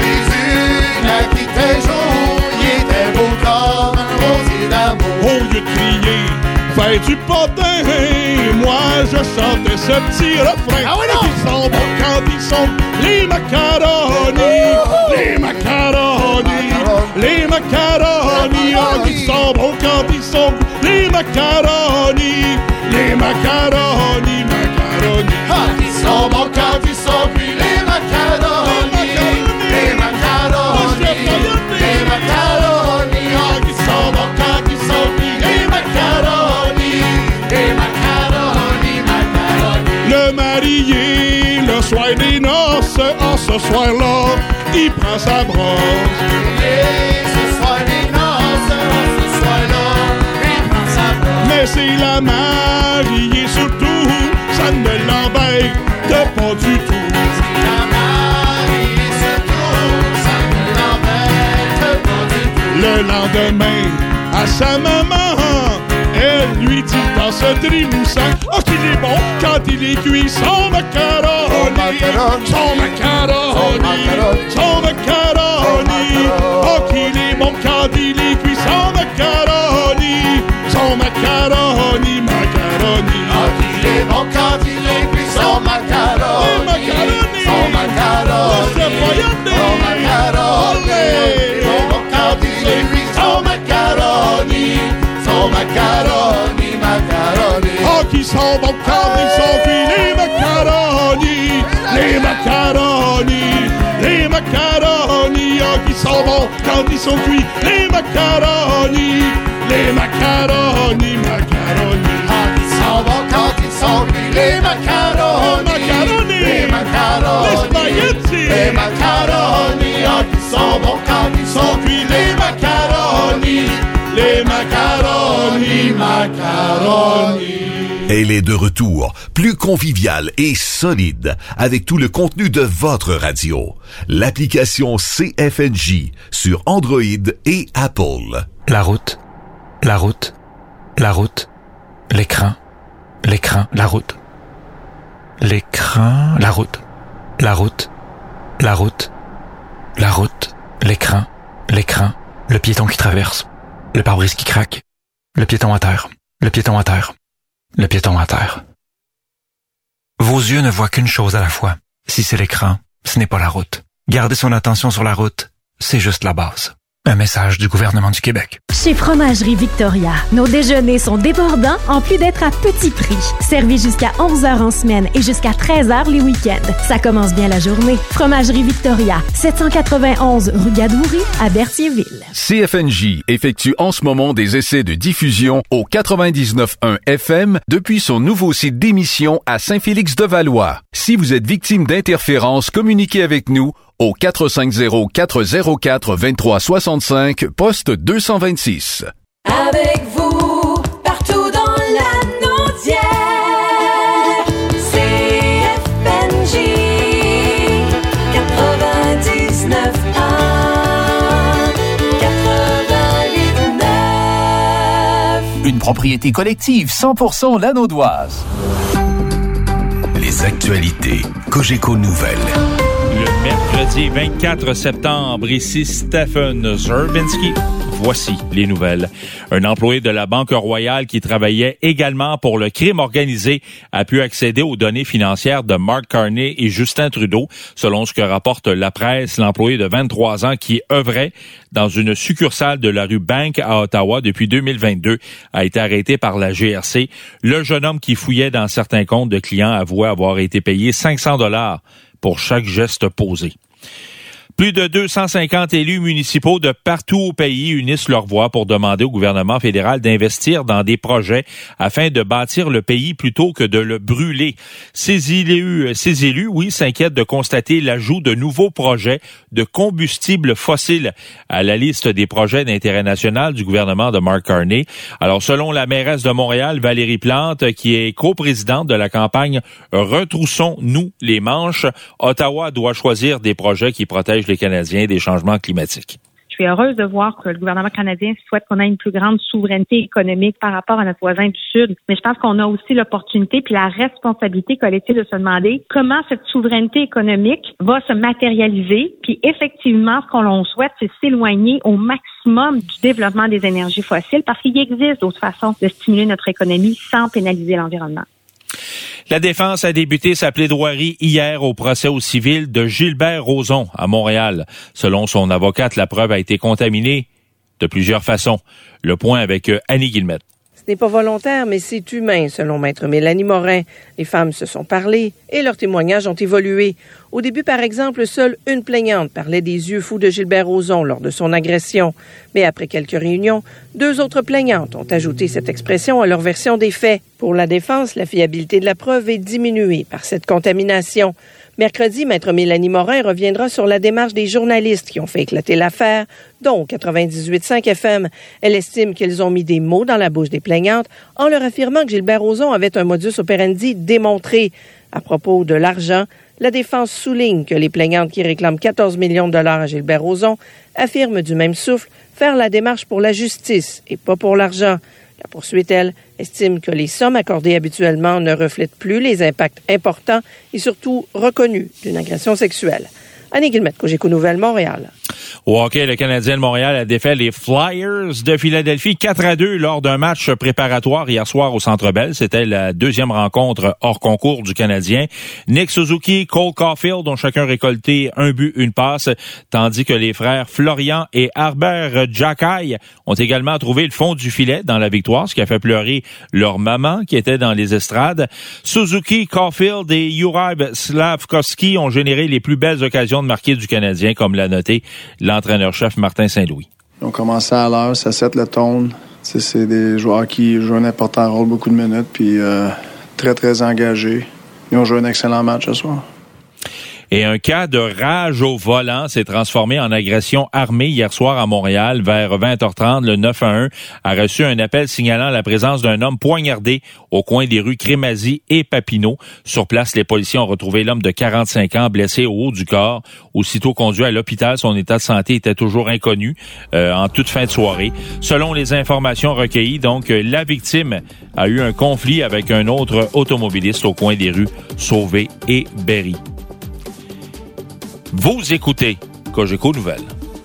Jésus naquit un jour, il était beau comme un rosier d'amour. Au lieu de crier, fais du potin, moi je chantais ce petit refrain. Ah oui, non! Ils sont bons quand ils sont les macaronis, les macaronis, les macaronis. Ah, ils sont bons quand ils sont les macaronis, les macaronis, macaronis. Ah, ils sont bons quand ils sont cuits, les macaronis, les macaronis, les macaronis. Ah, ils sont bons quand ils sont cuits, les macaronis, les macaronis, macaronis. Le marié, le soir des noces, en ce soir-là, il prend sa brosse. Et ce soir des noces, ce soir-là, il prend sa brosse. Mais c'est la mariée surtout, ça ne l'embête pas du tout. La mariée surtout, ça ne l'embête pas du tout. Le lendemain, à sa maman, elle lui dit dans ce trémoussant, oh qu'il est bon quand il est cuit, son macaroni, son macaroni, son macaroni. Oh qu'il est bon quand il est cuit, son macaroni, son macaroni, macaroni. Oh qu'il est bon quand il est cuit, son macaroni, son macaroni, son macaroni. Il est bon quand il est cuit, son macaroni, son macaroni, macaroni. Oh, qui sont bons quand ils sont cuits, les macaronis, les macaronis, les macaronis. Oh, qui sont bons quand ils sont cuits, les macaronis, les macaronis, macaronis. Ah, ils sont bons quand ils sont cuits, les macaronis, les macaronis, les spaghettis, les macaronis. Ah, ils sont bons quand ils sont cuits, les macaronis, les macaronis, macaronis. Elle est de retour, plus conviviale et solide, avec tout le contenu de votre radio. L'application CFNJ sur Android et Apple. La route, la route, la route, l'écran, l'écran, la route. L'écran, la route, la route, la route, la route, l'écran, l'écran, le piéton qui traverse, le pare-brise qui craque, le piéton à terre, le piéton à terre. Le piéton à terre. Vos yeux ne voient qu'une chose à la fois. Si c'est l'écran, ce n'est pas la route. Garder son attention sur la route, c'est juste la base. Un message du gouvernement du Québec. Chez Fromagerie Victoria, nos déjeuners sont débordants en plus d'être à petit prix. Servis jusqu'à 11h en semaine et jusqu'à 13h les week-ends. Ça commence bien la journée. Fromagerie Victoria, 791 rue Gadoury à Berthierville. CFNJ effectue en ce moment des essais de diffusion au 99.1 FM depuis son nouveau site d'émission à Saint-Félix-de-Valois. Si vous êtes victime d'interférences, communiquez avec nous au 450-404-2365, poste 226. Avec vous, partout dans la Naudière, CFNJ 99.1, 88.9. Une propriété collective 100% lanaudoise. Les actualités Cogeco Nouvelles. Le mercredi 24 septembre, ici Stephen Zerbinski. Voici les nouvelles. Un employé de la Banque Royale qui travaillait également pour le crime organisé a pu accéder aux données financières de Mark Carney et Justin Trudeau. Selon ce que rapporte la presse, l'employé de 23 ans qui œuvrait dans une succursale de la rue Bank à Ottawa depuis 2022 a été arrêté par la GRC. Le jeune homme qui fouillait dans certains comptes de clients avouait avoir été payé 500 $ pour chaque geste posé. Plus de 250 élus municipaux de partout au pays unissent leur voix pour demander au gouvernement fédéral d'investir dans des projets afin de bâtir le pays plutôt que de le brûler. Ces élus, s'inquiètent de constater l'ajout de nouveaux projets de combustibles fossiles à la liste des projets d'intérêt national du gouvernement de Mark Carney. Alors, selon la mairesse de Montréal, Valérie Plante, qui est coprésidente de la campagne Retroussons-nous les manches, Ottawa doit choisir des projets qui protègent protège les Canadiens des changements climatiques. Je suis heureuse de voir que le gouvernement canadien souhaite qu'on ait une plus grande souveraineté économique par rapport à notre voisin du Sud. Mais je pense qu'on a aussi l'opportunité puis la responsabilité collective de se demander comment cette souveraineté économique va se matérialiser. Puis effectivement, ce qu'on souhaite, c'est s'éloigner au maximum du développement des énergies fossiles parce qu'il existe d'autres façons de stimuler notre économie sans pénaliser l'environnement. La défense a débuté sa plaidoirie hier au procès au civil de Gilbert Rozon à Montréal. Selon son avocate, la preuve a été contaminée de plusieurs façons. Le point avec Annie Guillemette. Ce n'est pas volontaire, mais c'est humain, selon Maître Mélanie Morin. Les femmes se sont parlé et leurs témoignages ont évolué. Au début, par exemple, seule une plaignante parlait des yeux fous de Gilbert Rozon lors de son agression. Mais après quelques réunions, 2 autres plaignantes ont ajouté cette expression à leur version des faits. Pour la défense, la fiabilité de la preuve est diminuée par cette contamination. Mercredi, Maître Mélanie Morin reviendra sur la démarche des journalistes qui ont fait éclater l'affaire, dont 98.5 FM. Elle estime qu'ils ont mis des mots dans la bouche des plaignantes en leur affirmant que Gilbert Rozon avait un modus operandi démontré. À propos de l'argent, la défense souligne que les plaignantes qui réclament 14 millions de dollars à Gilbert Rozon affirment du même souffle faire la démarche pour la justice et pas pour l'argent. La poursuite, elle, estime que les sommes accordées habituellement ne reflètent plus les impacts importants et surtout reconnus d'une agression sexuelle. Annie Guillemette, Cogeco Nouvelles, Montréal. Au hockey, le Canadien de Montréal a défait les Flyers de Philadelphie 4-2 lors d'un match préparatoire hier soir au Centre Bell. C'était la 2e rencontre hors concours du Canadien. Nick Suzuki, Cole Caulfield ont chacun récolté un but, une passe, tandis que les frères Florian et Harbert Jackay ont également trouvé le fond du filet dans la victoire, ce qui a fait pleurer leur maman qui était dans les estrades. Suzuki, Caulfield et Juraj Slavkovski ont généré les plus belles occasions de marquer du Canadien, comme l'a noté l'entraîneur-chef Martin Saint-Louis. Ils ont commencé à l'heure, ça set le tone. C'est des joueurs qui jouent un important rôle, beaucoup de minutes, puis très, très engagés. Ils ont joué un excellent match ce soir. Et un cas de rage au volant s'est transformé en agression armée hier soir à Montréal. Vers 20h30, le 911 a reçu un appel signalant la présence d'un homme poignardé au coin des rues Crémazie et Papineau. Sur place, les policiers ont retrouvé l'homme de 45 ans blessé au haut du corps. Aussitôt conduit à l'hôpital, son état de santé était toujours inconnu en toute fin de soirée. Selon les informations recueillies, donc, la victime a eu un conflit avec un autre automobiliste au coin des rues Sauvé et Berry. Vous écoutez Cogeco Nouvelles.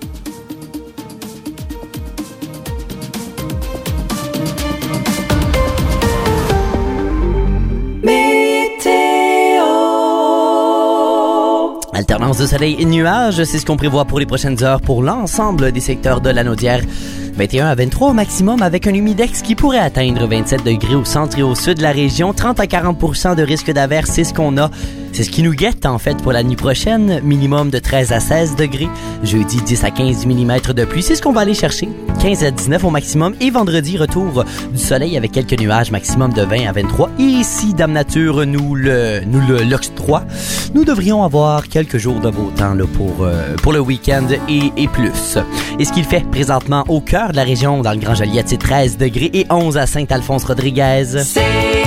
Alternance de soleil et de nuages, c'est ce qu'on prévoit pour les prochaines heures pour l'ensemble des secteurs de la Naudière. 21 à 23 au maximum avec un humidex qui pourrait atteindre 27 degrés au centre et au sud de la région. 30 à 40% de risque d'averse, c'est ce qu'on a. C'est ce qui nous guette en fait pour la nuit prochaine. Minimum de 13 à 16 degrés. Jeudi, 10 à 15 mm de pluie, c'est ce qu'on va aller chercher. 15 à 19 au maximum. Et vendredi, retour du soleil avec quelques nuages, maximum de 20 à 23. Et si Dame Nature nous l'octroie, nous devrions avoir quelques jours de beau temps là, pour le week-end et plus. Et ce qu'il fait présentement au cœur de la région, dans le Grand Joliette, c'est 13 degrés et 11 à Saint-Alphonse-Rodriguez. CFNJ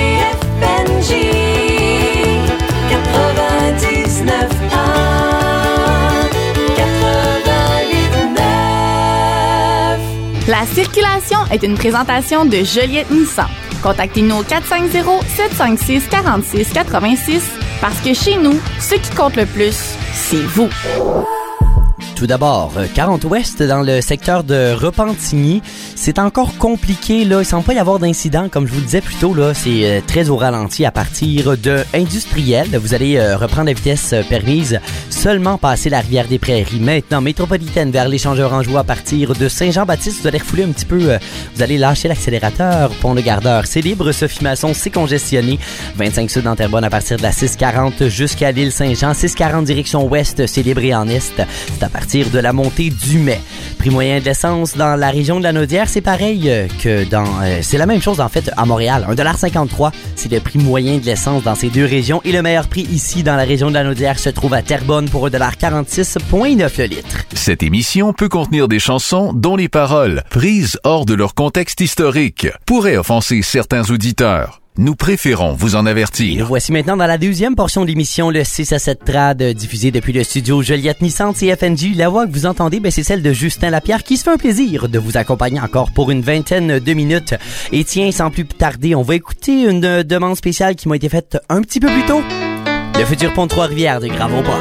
98.9. La circulation est une présentation de Joliette Nissan. Contactez-nous au 450-756-4686 parce que chez nous, ce qui compte le plus, c'est vous. Tout d'abord, 40 Ouest dans le secteur de Repentigny, c'est encore compliqué là, il semble pas y avoir d'incident comme je vous le disais plus tôt là, c'est très au ralenti à partir de Industriel. Vous allez reprendre la vitesse permise seulement passer la rivière des Prairies. Maintenant, métropolitaine vers l'échangeur Anjou à partir de Saint-Jean-Baptiste, vous allez refouler un petit peu, vous allez lâcher l'accélérateur. Pont de Gardeur, c'est libre. Sophie Masson, c'est congestionné. 25 sud dans Terrebonne à partir de la 640 jusqu'à l'île Saint-Jean. 640 direction ouest, c'est libre et en est. C'est à partir de la montée du Mai. Prix moyen de l'essence dans la région de la Naudière, c'est pareil que c'est la même chose en fait à Montréal. 1,53 $, c'est le prix moyen de l'essence dans ces deux régions. Et le meilleur prix ici dans la région de la Naudière se trouve à Terrebonne pour 1,46,9 $ le litre. Cette émission peut contenir des chansons dont les paroles, prises hors de leur contexte historique, pourraient offenser certains auditeurs. nous préférons vous en avertir. Et voici maintenant dans la deuxième portion de l'émission, le 6 à 7 trad, diffusé depuis le studio Joliette Nissan CFNJ. La voix que vous entendez, c'est celle de Justin Lapierre, qui se fait un plaisir de vous accompagner encore pour une vingtaine de minutes. Et tiens, sans plus tarder, on va écouter une demande spéciale qui m'a été faite un petit peu plus tôt. Le futur pont de Trois-Rivières de Grave-aux-Portes.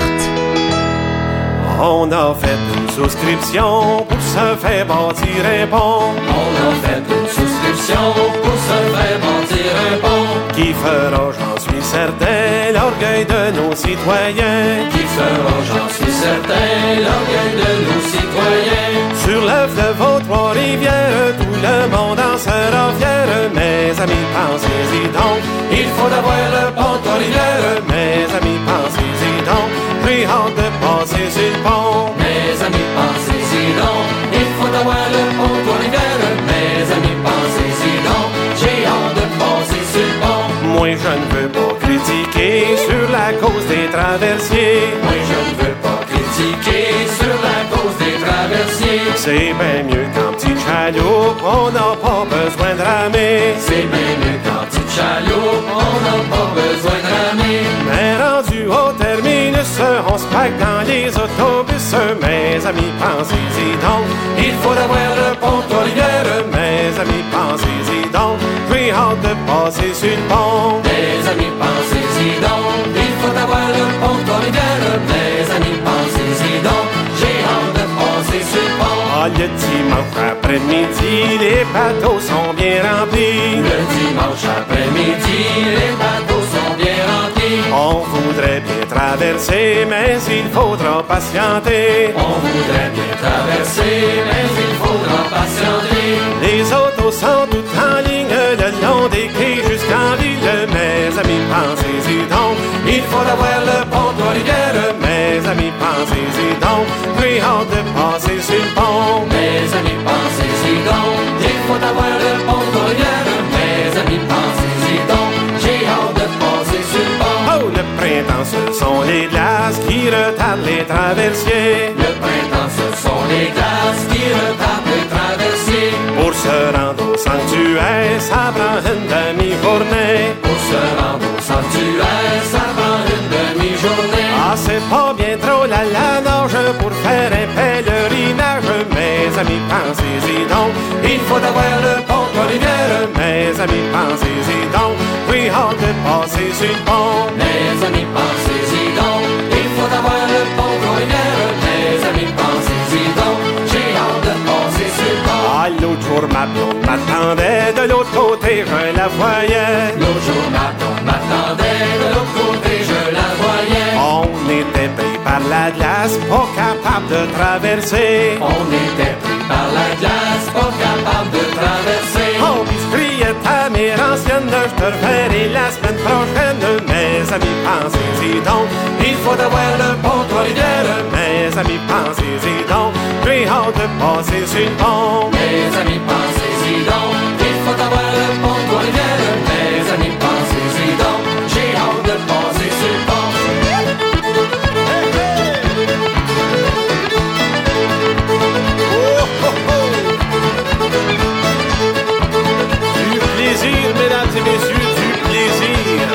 On a fait une souscription pour se faire bâtir un pont. On a fait une souscription pour se faire bâtir un pont qui fera, j'en suis certain, l'orgueil de nos citoyens. Qui fera, j'en suis certain, l'orgueil de nos citoyens. Sur le fleuve Trois-Rivières, tout le monde en sera fier. Mes amis, pensez-y donc, il faut avoir le pont Trois-Rivières. Mes amis, pensez-y donc, j'ai hâte de passer sur le pont. Mes amis, pensez-y donc, il faut avoir le pont Trois-Rivières. Mes amis, pensez-y donc, j'ai hâte de passer sur le pont. Moi, je ne veux pas critiquer sur la cause des traversiers. Moi, je ne veux pas critiquer sur la cause des traversiers. C'est bien mieux qu'en petit chaloupe, on n'a pas besoin de ramer. C'est bien mieux qu'en petit chaloupe, on n'a pas besoin de ramer. Mais rendu au terminus, on se pack dans les autobus. Mes amis, pensez-y donc, il faut avoir le pont Trois-Rivières. Mes amis, pensez-y donc, j'ai hâte de passer sur le pont. Mes amis, pensez-y donc, il faut avoir le pont Trois-Rivières. Mes amis, pensez-y donc, j'ai hâte de passer sur le pont. Ah, le dimanche après-midi, les bateaux sont bien remplis. Le dimanche après-midi, les bateaux sont bien remplis. On voudrait bien traverser, mais il faudra patienter. On voudrait bien traverser, mais il faudra patienter. Les autos sont toutes en ligne le long des quais jusqu'en ville. Mes amis, pensez-y donc, il faut avoir le pont Trois-Rivières. Mes amis, pensez-y donc, j'ai hâte de passer sur le pont. Mes amis, pensez-y donc, il faut avoir le pont Trois-Rivières. Mes amis, pensez-y donc, j'ai hâte de passer sur le pont. Oh, le printemps, ce sont les glaces qui retardent les traversiers. Le printemps, ce sont les glaces qui retardent les traversiers. Pour se rendre au sanctuaire, ça prend une demi-journée. Pour se rendre au sanctuaire, ça prend une demi-journée. Ah, c'est pas bien trop la nage pour faire un pèlerinage. Mes amis, pensez-y donc, il faut avoir le pont Trois-Rivières. Mes amis, pensez-y donc, j'ai hâte de passer sur le pont. Mes amis, pensez-y donc, il faut avoir le pont Trois-Rivières. Mes amis, pensez-y donc, j'ai hâte de passer sur le pont. Ah, l'autre jour, ma blonde m'attendait, de l'autre côté, je la voyais. L'autre jour, ma blonde m'attendait, de l'autre côté, je la voyais. On était pris par la glace, pas capable de traverser. On était pris par la glace, pas capable de traverser. On criait ta mère ancienne, je te reverrai la semaine prochaine. Mes amis, pensez-y donc, il faut avoir le pont Trois-Rivières. Mes amis, pensez-y donc, j'ai hâte de passer sur le pont. Mes amis, pensez-y donc, il faut avoir le pont Trois-Rivières. Mes amis, pensez-y donc, j'ai hâte de passer sur le pont. Du plaisir, mesdames et messieurs, du plaisir.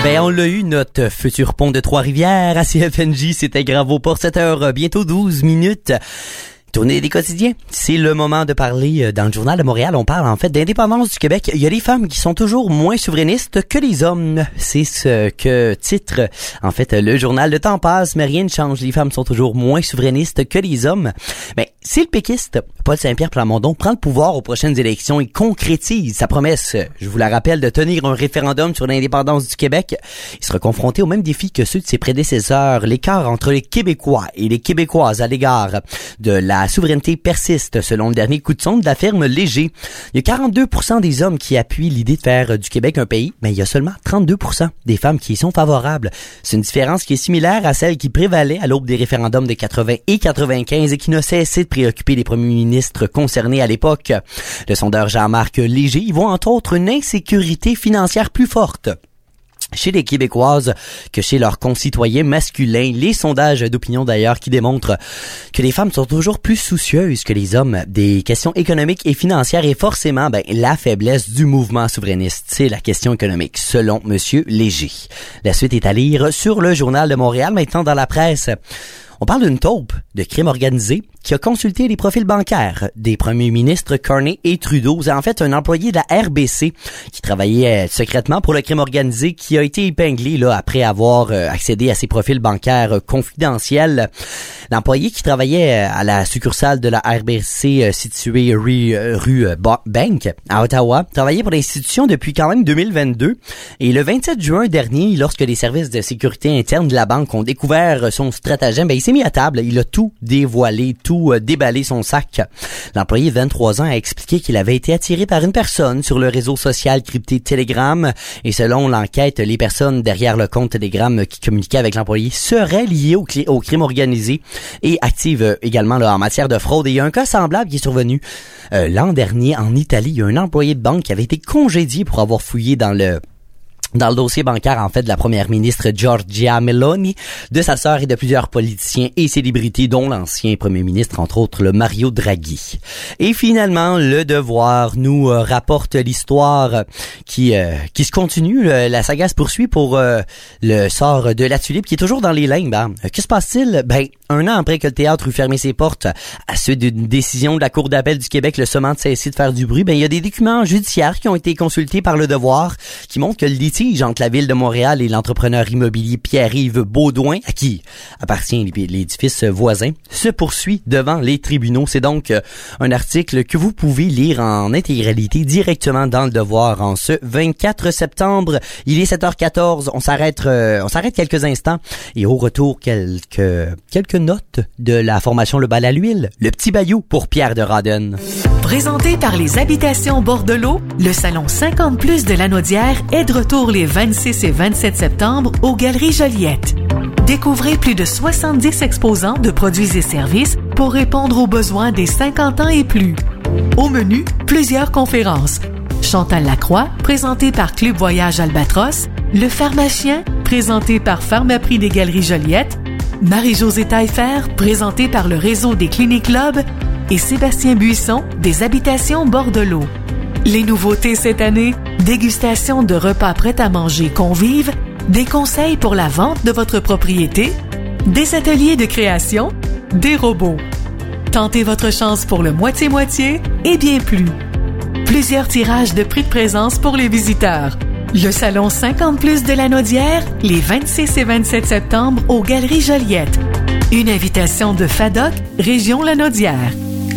Ben, on l'a eu, notre futur pont de Trois-Rivières à CFNJ. C'était Gravo pour 7h, bientôt 12 minutes. Tournée des quotidiens. C'est le moment de parler dans le Journal de Montréal. On parle en fait d'indépendance du Québec. Il y a des femmes qui sont toujours moins souverainistes que les hommes. C'est ce que titre en fait le journal. Le temps passe, mais rien ne change. Les femmes sont toujours moins souverainistes que les hommes. Ben, si le péquiste Paul Saint-Pierre Plamondon prend le pouvoir aux prochaines élections et concrétise sa promesse, je vous la rappelle, de tenir un référendum sur l'indépendance du Québec, il sera confronté au même défi que ceux de ses prédécesseurs. L'écart entre les Québécois et les Québécoises à l'égard de la souveraineté persiste, selon le dernier coup de sonde de la firme Léger. Il y a 42% des hommes qui appuient l'idée de faire du Québec un pays, mais il y a seulement 32% des femmes qui y sont favorables. C'est une différence qui est similaire à celle qui prévalait à l'aube des référendums de 80 et 95 et qui n'a cessé de préoccuper les premiers ministres concernés à l'époque. Le sondeur Jean-Marc Léger y voit entre autres une insécurité financière plus forte chez les Québécoises que chez leurs concitoyens masculins. Les sondages d'opinion d'ailleurs qui démontrent que les femmes sont toujours plus soucieuses que les hommes des questions économiques et financières, et forcément la faiblesse du mouvement souverainiste, c'est la question économique, selon Monsieur Léger. La suite est à lire sur le Journal de Montréal. Maintenant dans la presse, on parle d'une taupe de crime organisé qui a consulté les profils bancaires des premiers ministres Carney et Trudeau. C'est en fait un employé de la RBC qui travaillait secrètement pour le crime organisé qui a été épinglé après avoir accédé à ses profils bancaires confidentiels. L'employé qui travaillait à la succursale de la RBC située rue Bank à Ottawa travaillait pour l'institution depuis quand même 2022. Et le 27 juin dernier, lorsque les services de sécurité interne de la banque ont découvert son stratagème, il s'est mis à table. Il a tout dévoilé, tout déballé son sac. L'employé de 23 ans a expliqué qu'il avait été attiré par une personne sur le réseau social crypté Telegram. Et selon l'enquête, les personnes derrière le compte Telegram qui communiquaient avec l'employé seraient liées au crime organisé et actives également en matière de fraude. Et il y a un cas semblable qui est survenu l'an dernier en Italie. Il y a un employé de banque qui avait été congédié pour avoir fouillé dans le dossier bancaire, en fait, de la première ministre Giorgia Meloni, de sa sœur et de plusieurs politiciens et célébrités, dont l'ancien premier ministre, entre autres, le Mario Draghi. Et finalement, Le Devoir nous rapporte l'histoire qui se continue. La saga se poursuit pour le sort de la Tulipe, qui est toujours dans les limbes. Que se passe-t-il? Un an après que le théâtre eut fermé ses portes à suite d'une décision de la Cour d'appel du Québec le sommant de cesser de faire du bruit, il y a des documents judiciaires qui ont été consultés par Le Devoir qui montrent que le litige entre la Ville de Montréal et l'entrepreneur immobilier Pierre-Yves Baudouin, à qui appartient l'édifice voisin, se poursuit devant les tribunaux. C'est donc un article que vous pouvez lire en intégralité directement dans Le Devoir en ce 24 septembre. Il est 7h14. On s'arrête quelques instants et au retour quelques notes de la formation Le Bal à l'huile, le petit bayou pour Pierre de Raden. Présenté par les Habitations Bordelot, le salon 50+ de Lanaudière est de retour les 26 et 27 septembre aux Galeries Joliette. Découvrez plus de 70 exposants de produits et services pour répondre aux besoins des 50 ans et plus. Au menu, plusieurs conférences. Chantal Lacroix, présentée par Club Voyage Albatros, Le Pharmacien, présenté par Pharmaprix des Galeries Joliette, Marie-Josée Taillefer, présentée par le réseau des Cliniques Club, et Sébastien Buisson, des Habitations Bordelot. Les nouveautés cette année, dégustation de repas prêts à manger convives, des conseils pour la vente de votre propriété, des ateliers de création, des robots. Tentez votre chance pour le moitié-moitié et bien plus. Plusieurs tirages de prix de présence pour les visiteurs. Le salon 50+ de Lanaudière, les 26 et 27 septembre aux Galeries Joliette. Une invitation de FADOC, Région Lanaudière.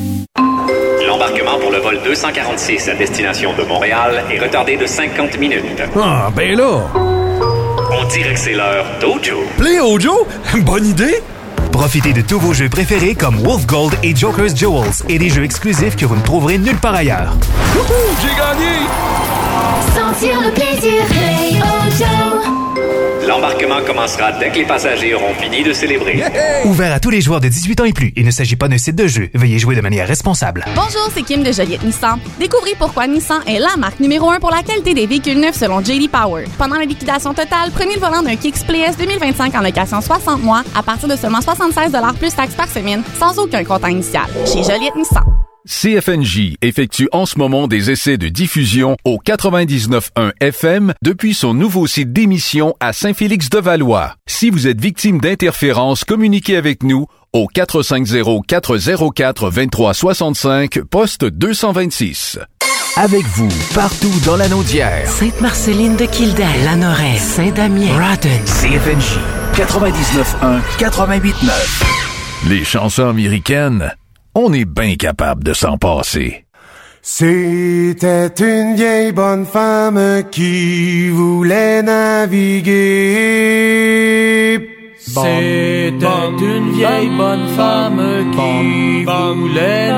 L'embarquement pour le vol 246 à destination de Montréal est retardé de 50 minutes. Ah, ben là! On dirait que c'est l'heure d'Ojo. Play Ojo? Bonne idée! Profitez de tous vos jeux préférés comme Wolf Gold et Joker's Jewels et des jeux exclusifs que vous ne trouverez nulle part ailleurs. Wouhou! J'ai gagné! Sentir le plaisir, Play Ojo. L'embarquement commencera dès que les passagers auront fini de célébrer. Yeah! Ouvert à tous les joueurs de 18 ans et plus. Il ne s'agit pas d'un site de jeu. Veuillez jouer de manière responsable. Bonjour, c'est Kim de Joliette Nissan. Découvrez pourquoi Nissan est la marque numéro 1 pour la qualité des véhicules neufs selon J.D. Power. Pendant la liquidation totale, prenez le volant d'un Kicks Play S 2025 en location 60 mois à partir de seulement 76$ plus taxes par semaine, sans aucun comptant initial. Chez Joliette Nissan. CFNJ effectue en ce moment des essais de diffusion au 99.1 FM depuis son nouveau site d'émission à Saint-Félix-de-Valois. Si vous êtes victime d'interférences, communiquez avec nous au 450-404-2365, poste 226. Avec vous, partout dans la Naudière. Sainte-Marceline de Kildare, Lanoraie, Saint-Damien, Rodden. CFNJ 99.1, 88.9. Les chansons américaines, on est bien capable de s'en passer. C'était une vieille bonne femme qui voulait naviguer. C'était une vieille bonne femme qui voulait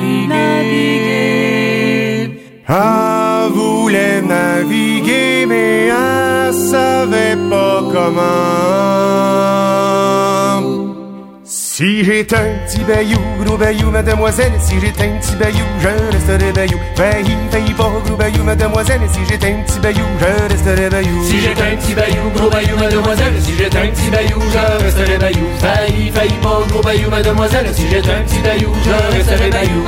naviguer. Elle voulait naviguer, mais elle savait pas comment. Si j'étais un petit bayou, gros bayou, mademoiselle, si j'étais un petit bayou, je resterais bayou. Failli pas, gros bayou, mademoiselle, si j'étais un petit bayou, je resterais bayou. Si j'étais un petit bayou, gros bayou, mademoiselle, si j'étais un petit bayou, je resterais bayou. Failli pas, gros bayou, mademoiselle, si j'étais un petit bayou, je resterais bayou.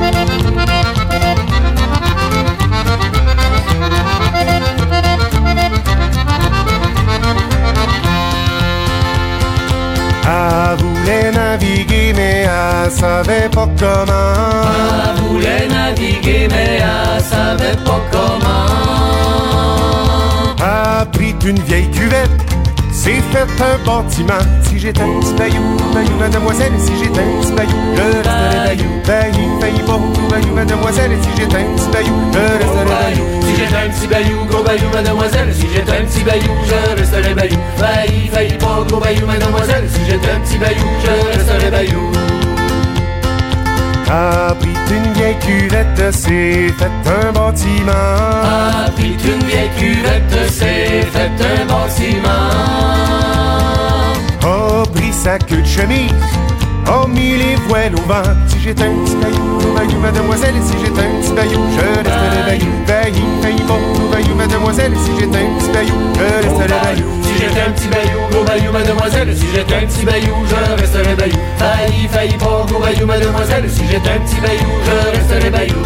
Elle voulait naviguer, mais elle savait pas comment. Elle voulait naviguer, mais elle savait pas comment. Elle a pris une vieille cuvette, s'est fait un bâtiment. Si j'étais un petit bayou, bayou, mademoiselle, si j'étais un petit bayou, je resterais bayou. Failli pas, bayou, mademoiselle, si j'étais un petit bayou, je resterais bayou. Si j'étais un petit bayou, gros bayou, mademoiselle, si j'étais un petit bayou, je resterais bayou. Failli pas, gros bayou, mademoiselle, si j'étais un petit bayou, je resterais bayou. A pris une vieille cuvette, s'est fait un bâtiment. A pris une vieille cuvette, s'est fait un bâtiment. A pris sa queue de chemise, a mis les voiles au vent. Si j'étais un petit bayou, mademoiselle, si j'étais un petit bayou, je resterais bayou. Failli pas, bayou, mademoiselle, si j'étais un petit bayou, je resterais bayou. Si j'étais un petit bayou, gros bayou, mademoiselle, si j'étais un petit bayou, je resterais bayou. Failli pas, gros bayou, mademoiselle, si j'étais un petit bayou, je resterais bayou.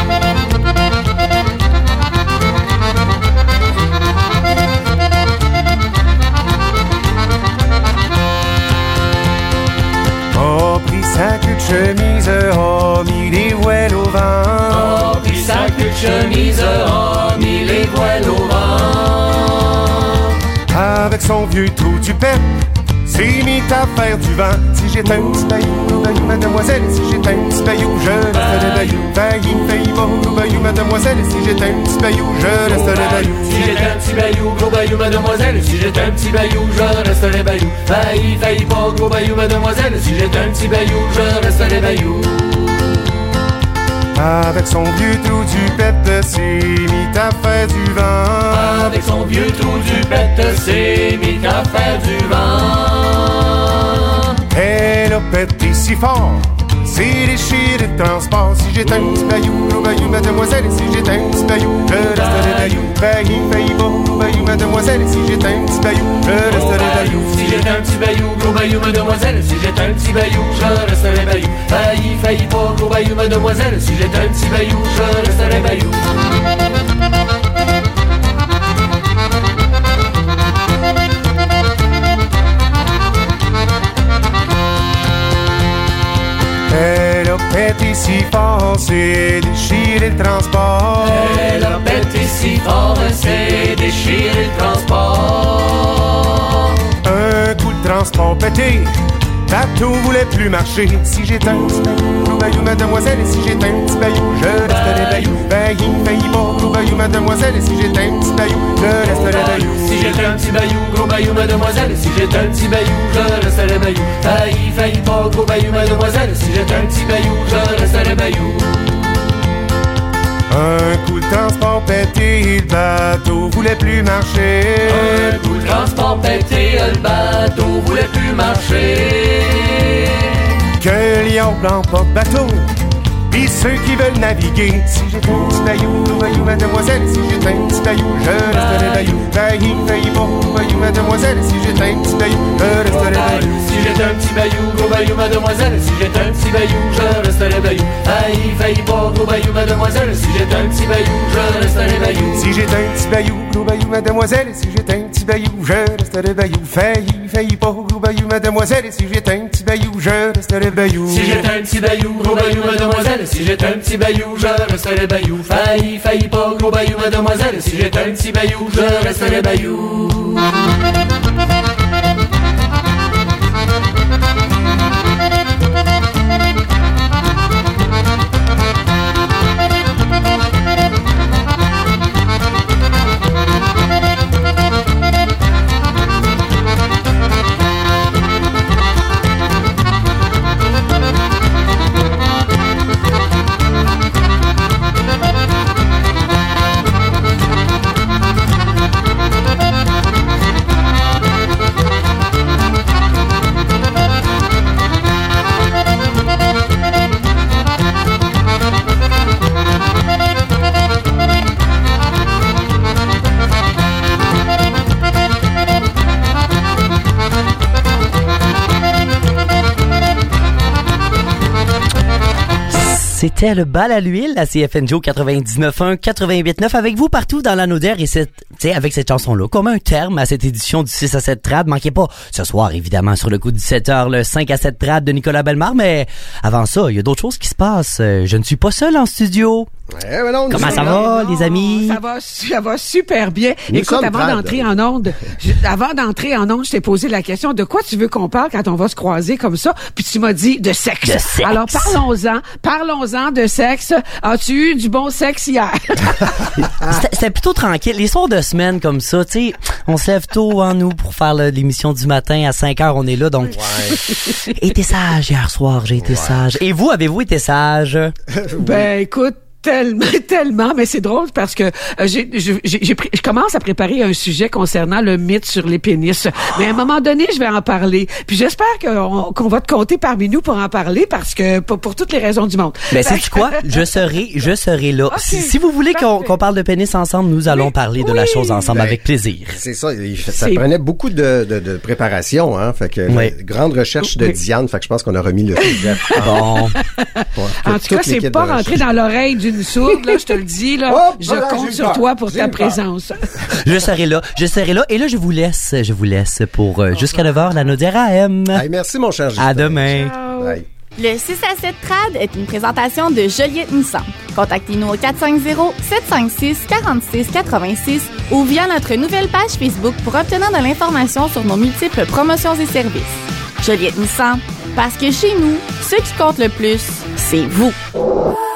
A pris sa queue de chemise, a mis les voiles au vent. A pris sa queue de chemise, a mis les voiles au vent. Avec son vieux trou du pet, s'est mis à faire du vent. Si j'étais un petit bayou, mademoiselle, si j'étais un petit bayou, je resterais bayou. Failli pas, bayou, mademoiselle, si j'étais un petit bayou, je resterais bayou. Si j'étais un petit bayou, gros bayou, mademoiselle, si j'étais un petit bayou, je resterais bayou. Failli pas, gros bayou, mademoiselle, si j'étais un petit bayou, je resterais bayou. Avec son vieux trou du pet, s'est mis à faire du vent. Avec son vieux trou du pet, s'est mis à faire du vent. Elle a pété si fort, c'est déchiré de transport. Si j'étais un petit bayou, gros bayou, mademoiselle, si j'étais un petit bayou, je resterais bayou. Failli pas, bayou, mademoiselle, si j'étais un petit bayou, je resterais bayou. Si j'étais un petit bayou, gros bayou, mademoiselle, si j'étais un petit bayou, je resterais bayou. Failli pas, gros bayou, mademoiselle, si j'étais un petit bayou, je resterais bayou. Elle a pété si fort, c'est déchiré le transport. Elle a pété si fort, c'est déchiré le transport. Un coup de transport pété, bateau voulait plus marcher. Si j'étais un petit bayou, bayou, mademoiselle, si j'étais un petit bayou, je resterais bayou. Failli pas, bayou, mademoiselle, si j'étais un petit bayou, je resterais bayou. Si j'étais un petit bayou, gros bayou, mademoiselle, si j'étais un petit bayou, je resterais bayou. Failli pas, gros bayou, mademoiselle, si j'étais un petit bayou, je resterais bayou. Un coup de transport pété, le bateau voulait plus marcher. Un coup de transport pété, le bateau voulait plus marcher. Que Lyon blanc pas de bateau, pis ceux qui veulent naviguer. Si j'étais un petit bayou, mademoiselle, si j'étais un petit bayou, je resterais bayou. Failli pas, bayou, mademoiselle, si j'étais un petit bayou, je resterais bayou. Si j'étais j'étais un petit bayou, gros bayou, mademoiselle. Si j'étais un petit bayou, je resterais bayou. Failli pas, gros bayou, mademoiselle. Si j'étais un petit bayou, je resterais bayou. Si j'étais un petit bayou, gros bayou, mademoiselle. Si j'étais un petit bayou, je resterais bayou. Failli pas, gros bayou, mademoiselle. Si j'étais un petit bayou, je resterais bayou. Si j'étais un petit bayou, gros bayou, mademoiselle. Si j'étais un petit bayou, je resterais bayou. Failli pas, gros bayou, mademoiselle. Si j'étais un petit bayou, je resterais bayou. C'était le bal à l'huile à CFNJ 99.1, 88.9 avec vous partout dans l'anneau d'air et avec cette chanson-là, comme un terme à cette édition du 6 à 7 trad. Manquez pas ce soir, évidemment, sur le coup de 17h, le 5 à 7 trad de Nicolas Bellemare, mais avant ça, il y a d'autres choses qui se passent. Je ne suis pas seul en studio. Ouais, non, comment ça va, les amis? Ça va super bien. Écoute, avant d'entrer en onde, je t'ai posé la question de quoi tu veux qu'on parle quand on va se croiser comme ça, puis tu m'as dit de sexe. De sexe. Alors parlons-en de sexe. As-tu eu du bon sexe hier? C'était plutôt tranquille. Les soirs de semaine comme ça, tu sais, on se lève tôt nous pour faire l'émission du matin à 5h, on est là, donc j'ai été sage hier soir, j'ai été sage. Et vous, avez-vous été sage? Ben écoute, tellement, mais c'est drôle parce que je commence à préparer un sujet concernant le mythe sur les pénis. Mais à un moment donné, je vais en parler. Puis j'espère qu'on va te compter parmi nous pour en parler parce que pour toutes les raisons du monde. Mais sais-tu quoi? Je serai là. Okay. Si vous voulez qu'on parle de pénis ensemble, nous allons parler de la chose ensemble avec plaisir. C'est ça. Ça prenait beaucoup de préparation, hein. Fait que grande recherche de Diane. Fait que je pense qu'on a remis le sujet. Bon. En tout cas, c'est pas rentré dans l'oreille d'une sourde, là, je te le dis, là. Je compte sur toi pour ta présence. Je serai là. Et là, je vous laisse pour jusqu'à 9h, la Naudière AM. Hey, merci, mon cher Justin. À demain. Bye. Le 6 à 7 Trad est une présentation de Joliette Nissan. Contactez-nous au 450-756-4686 ou via notre nouvelle page Facebook pour obtenir de l'information sur nos multiples promotions et services. Joliette Nissan, parce que chez nous, ce qui compte le plus, c'est vous.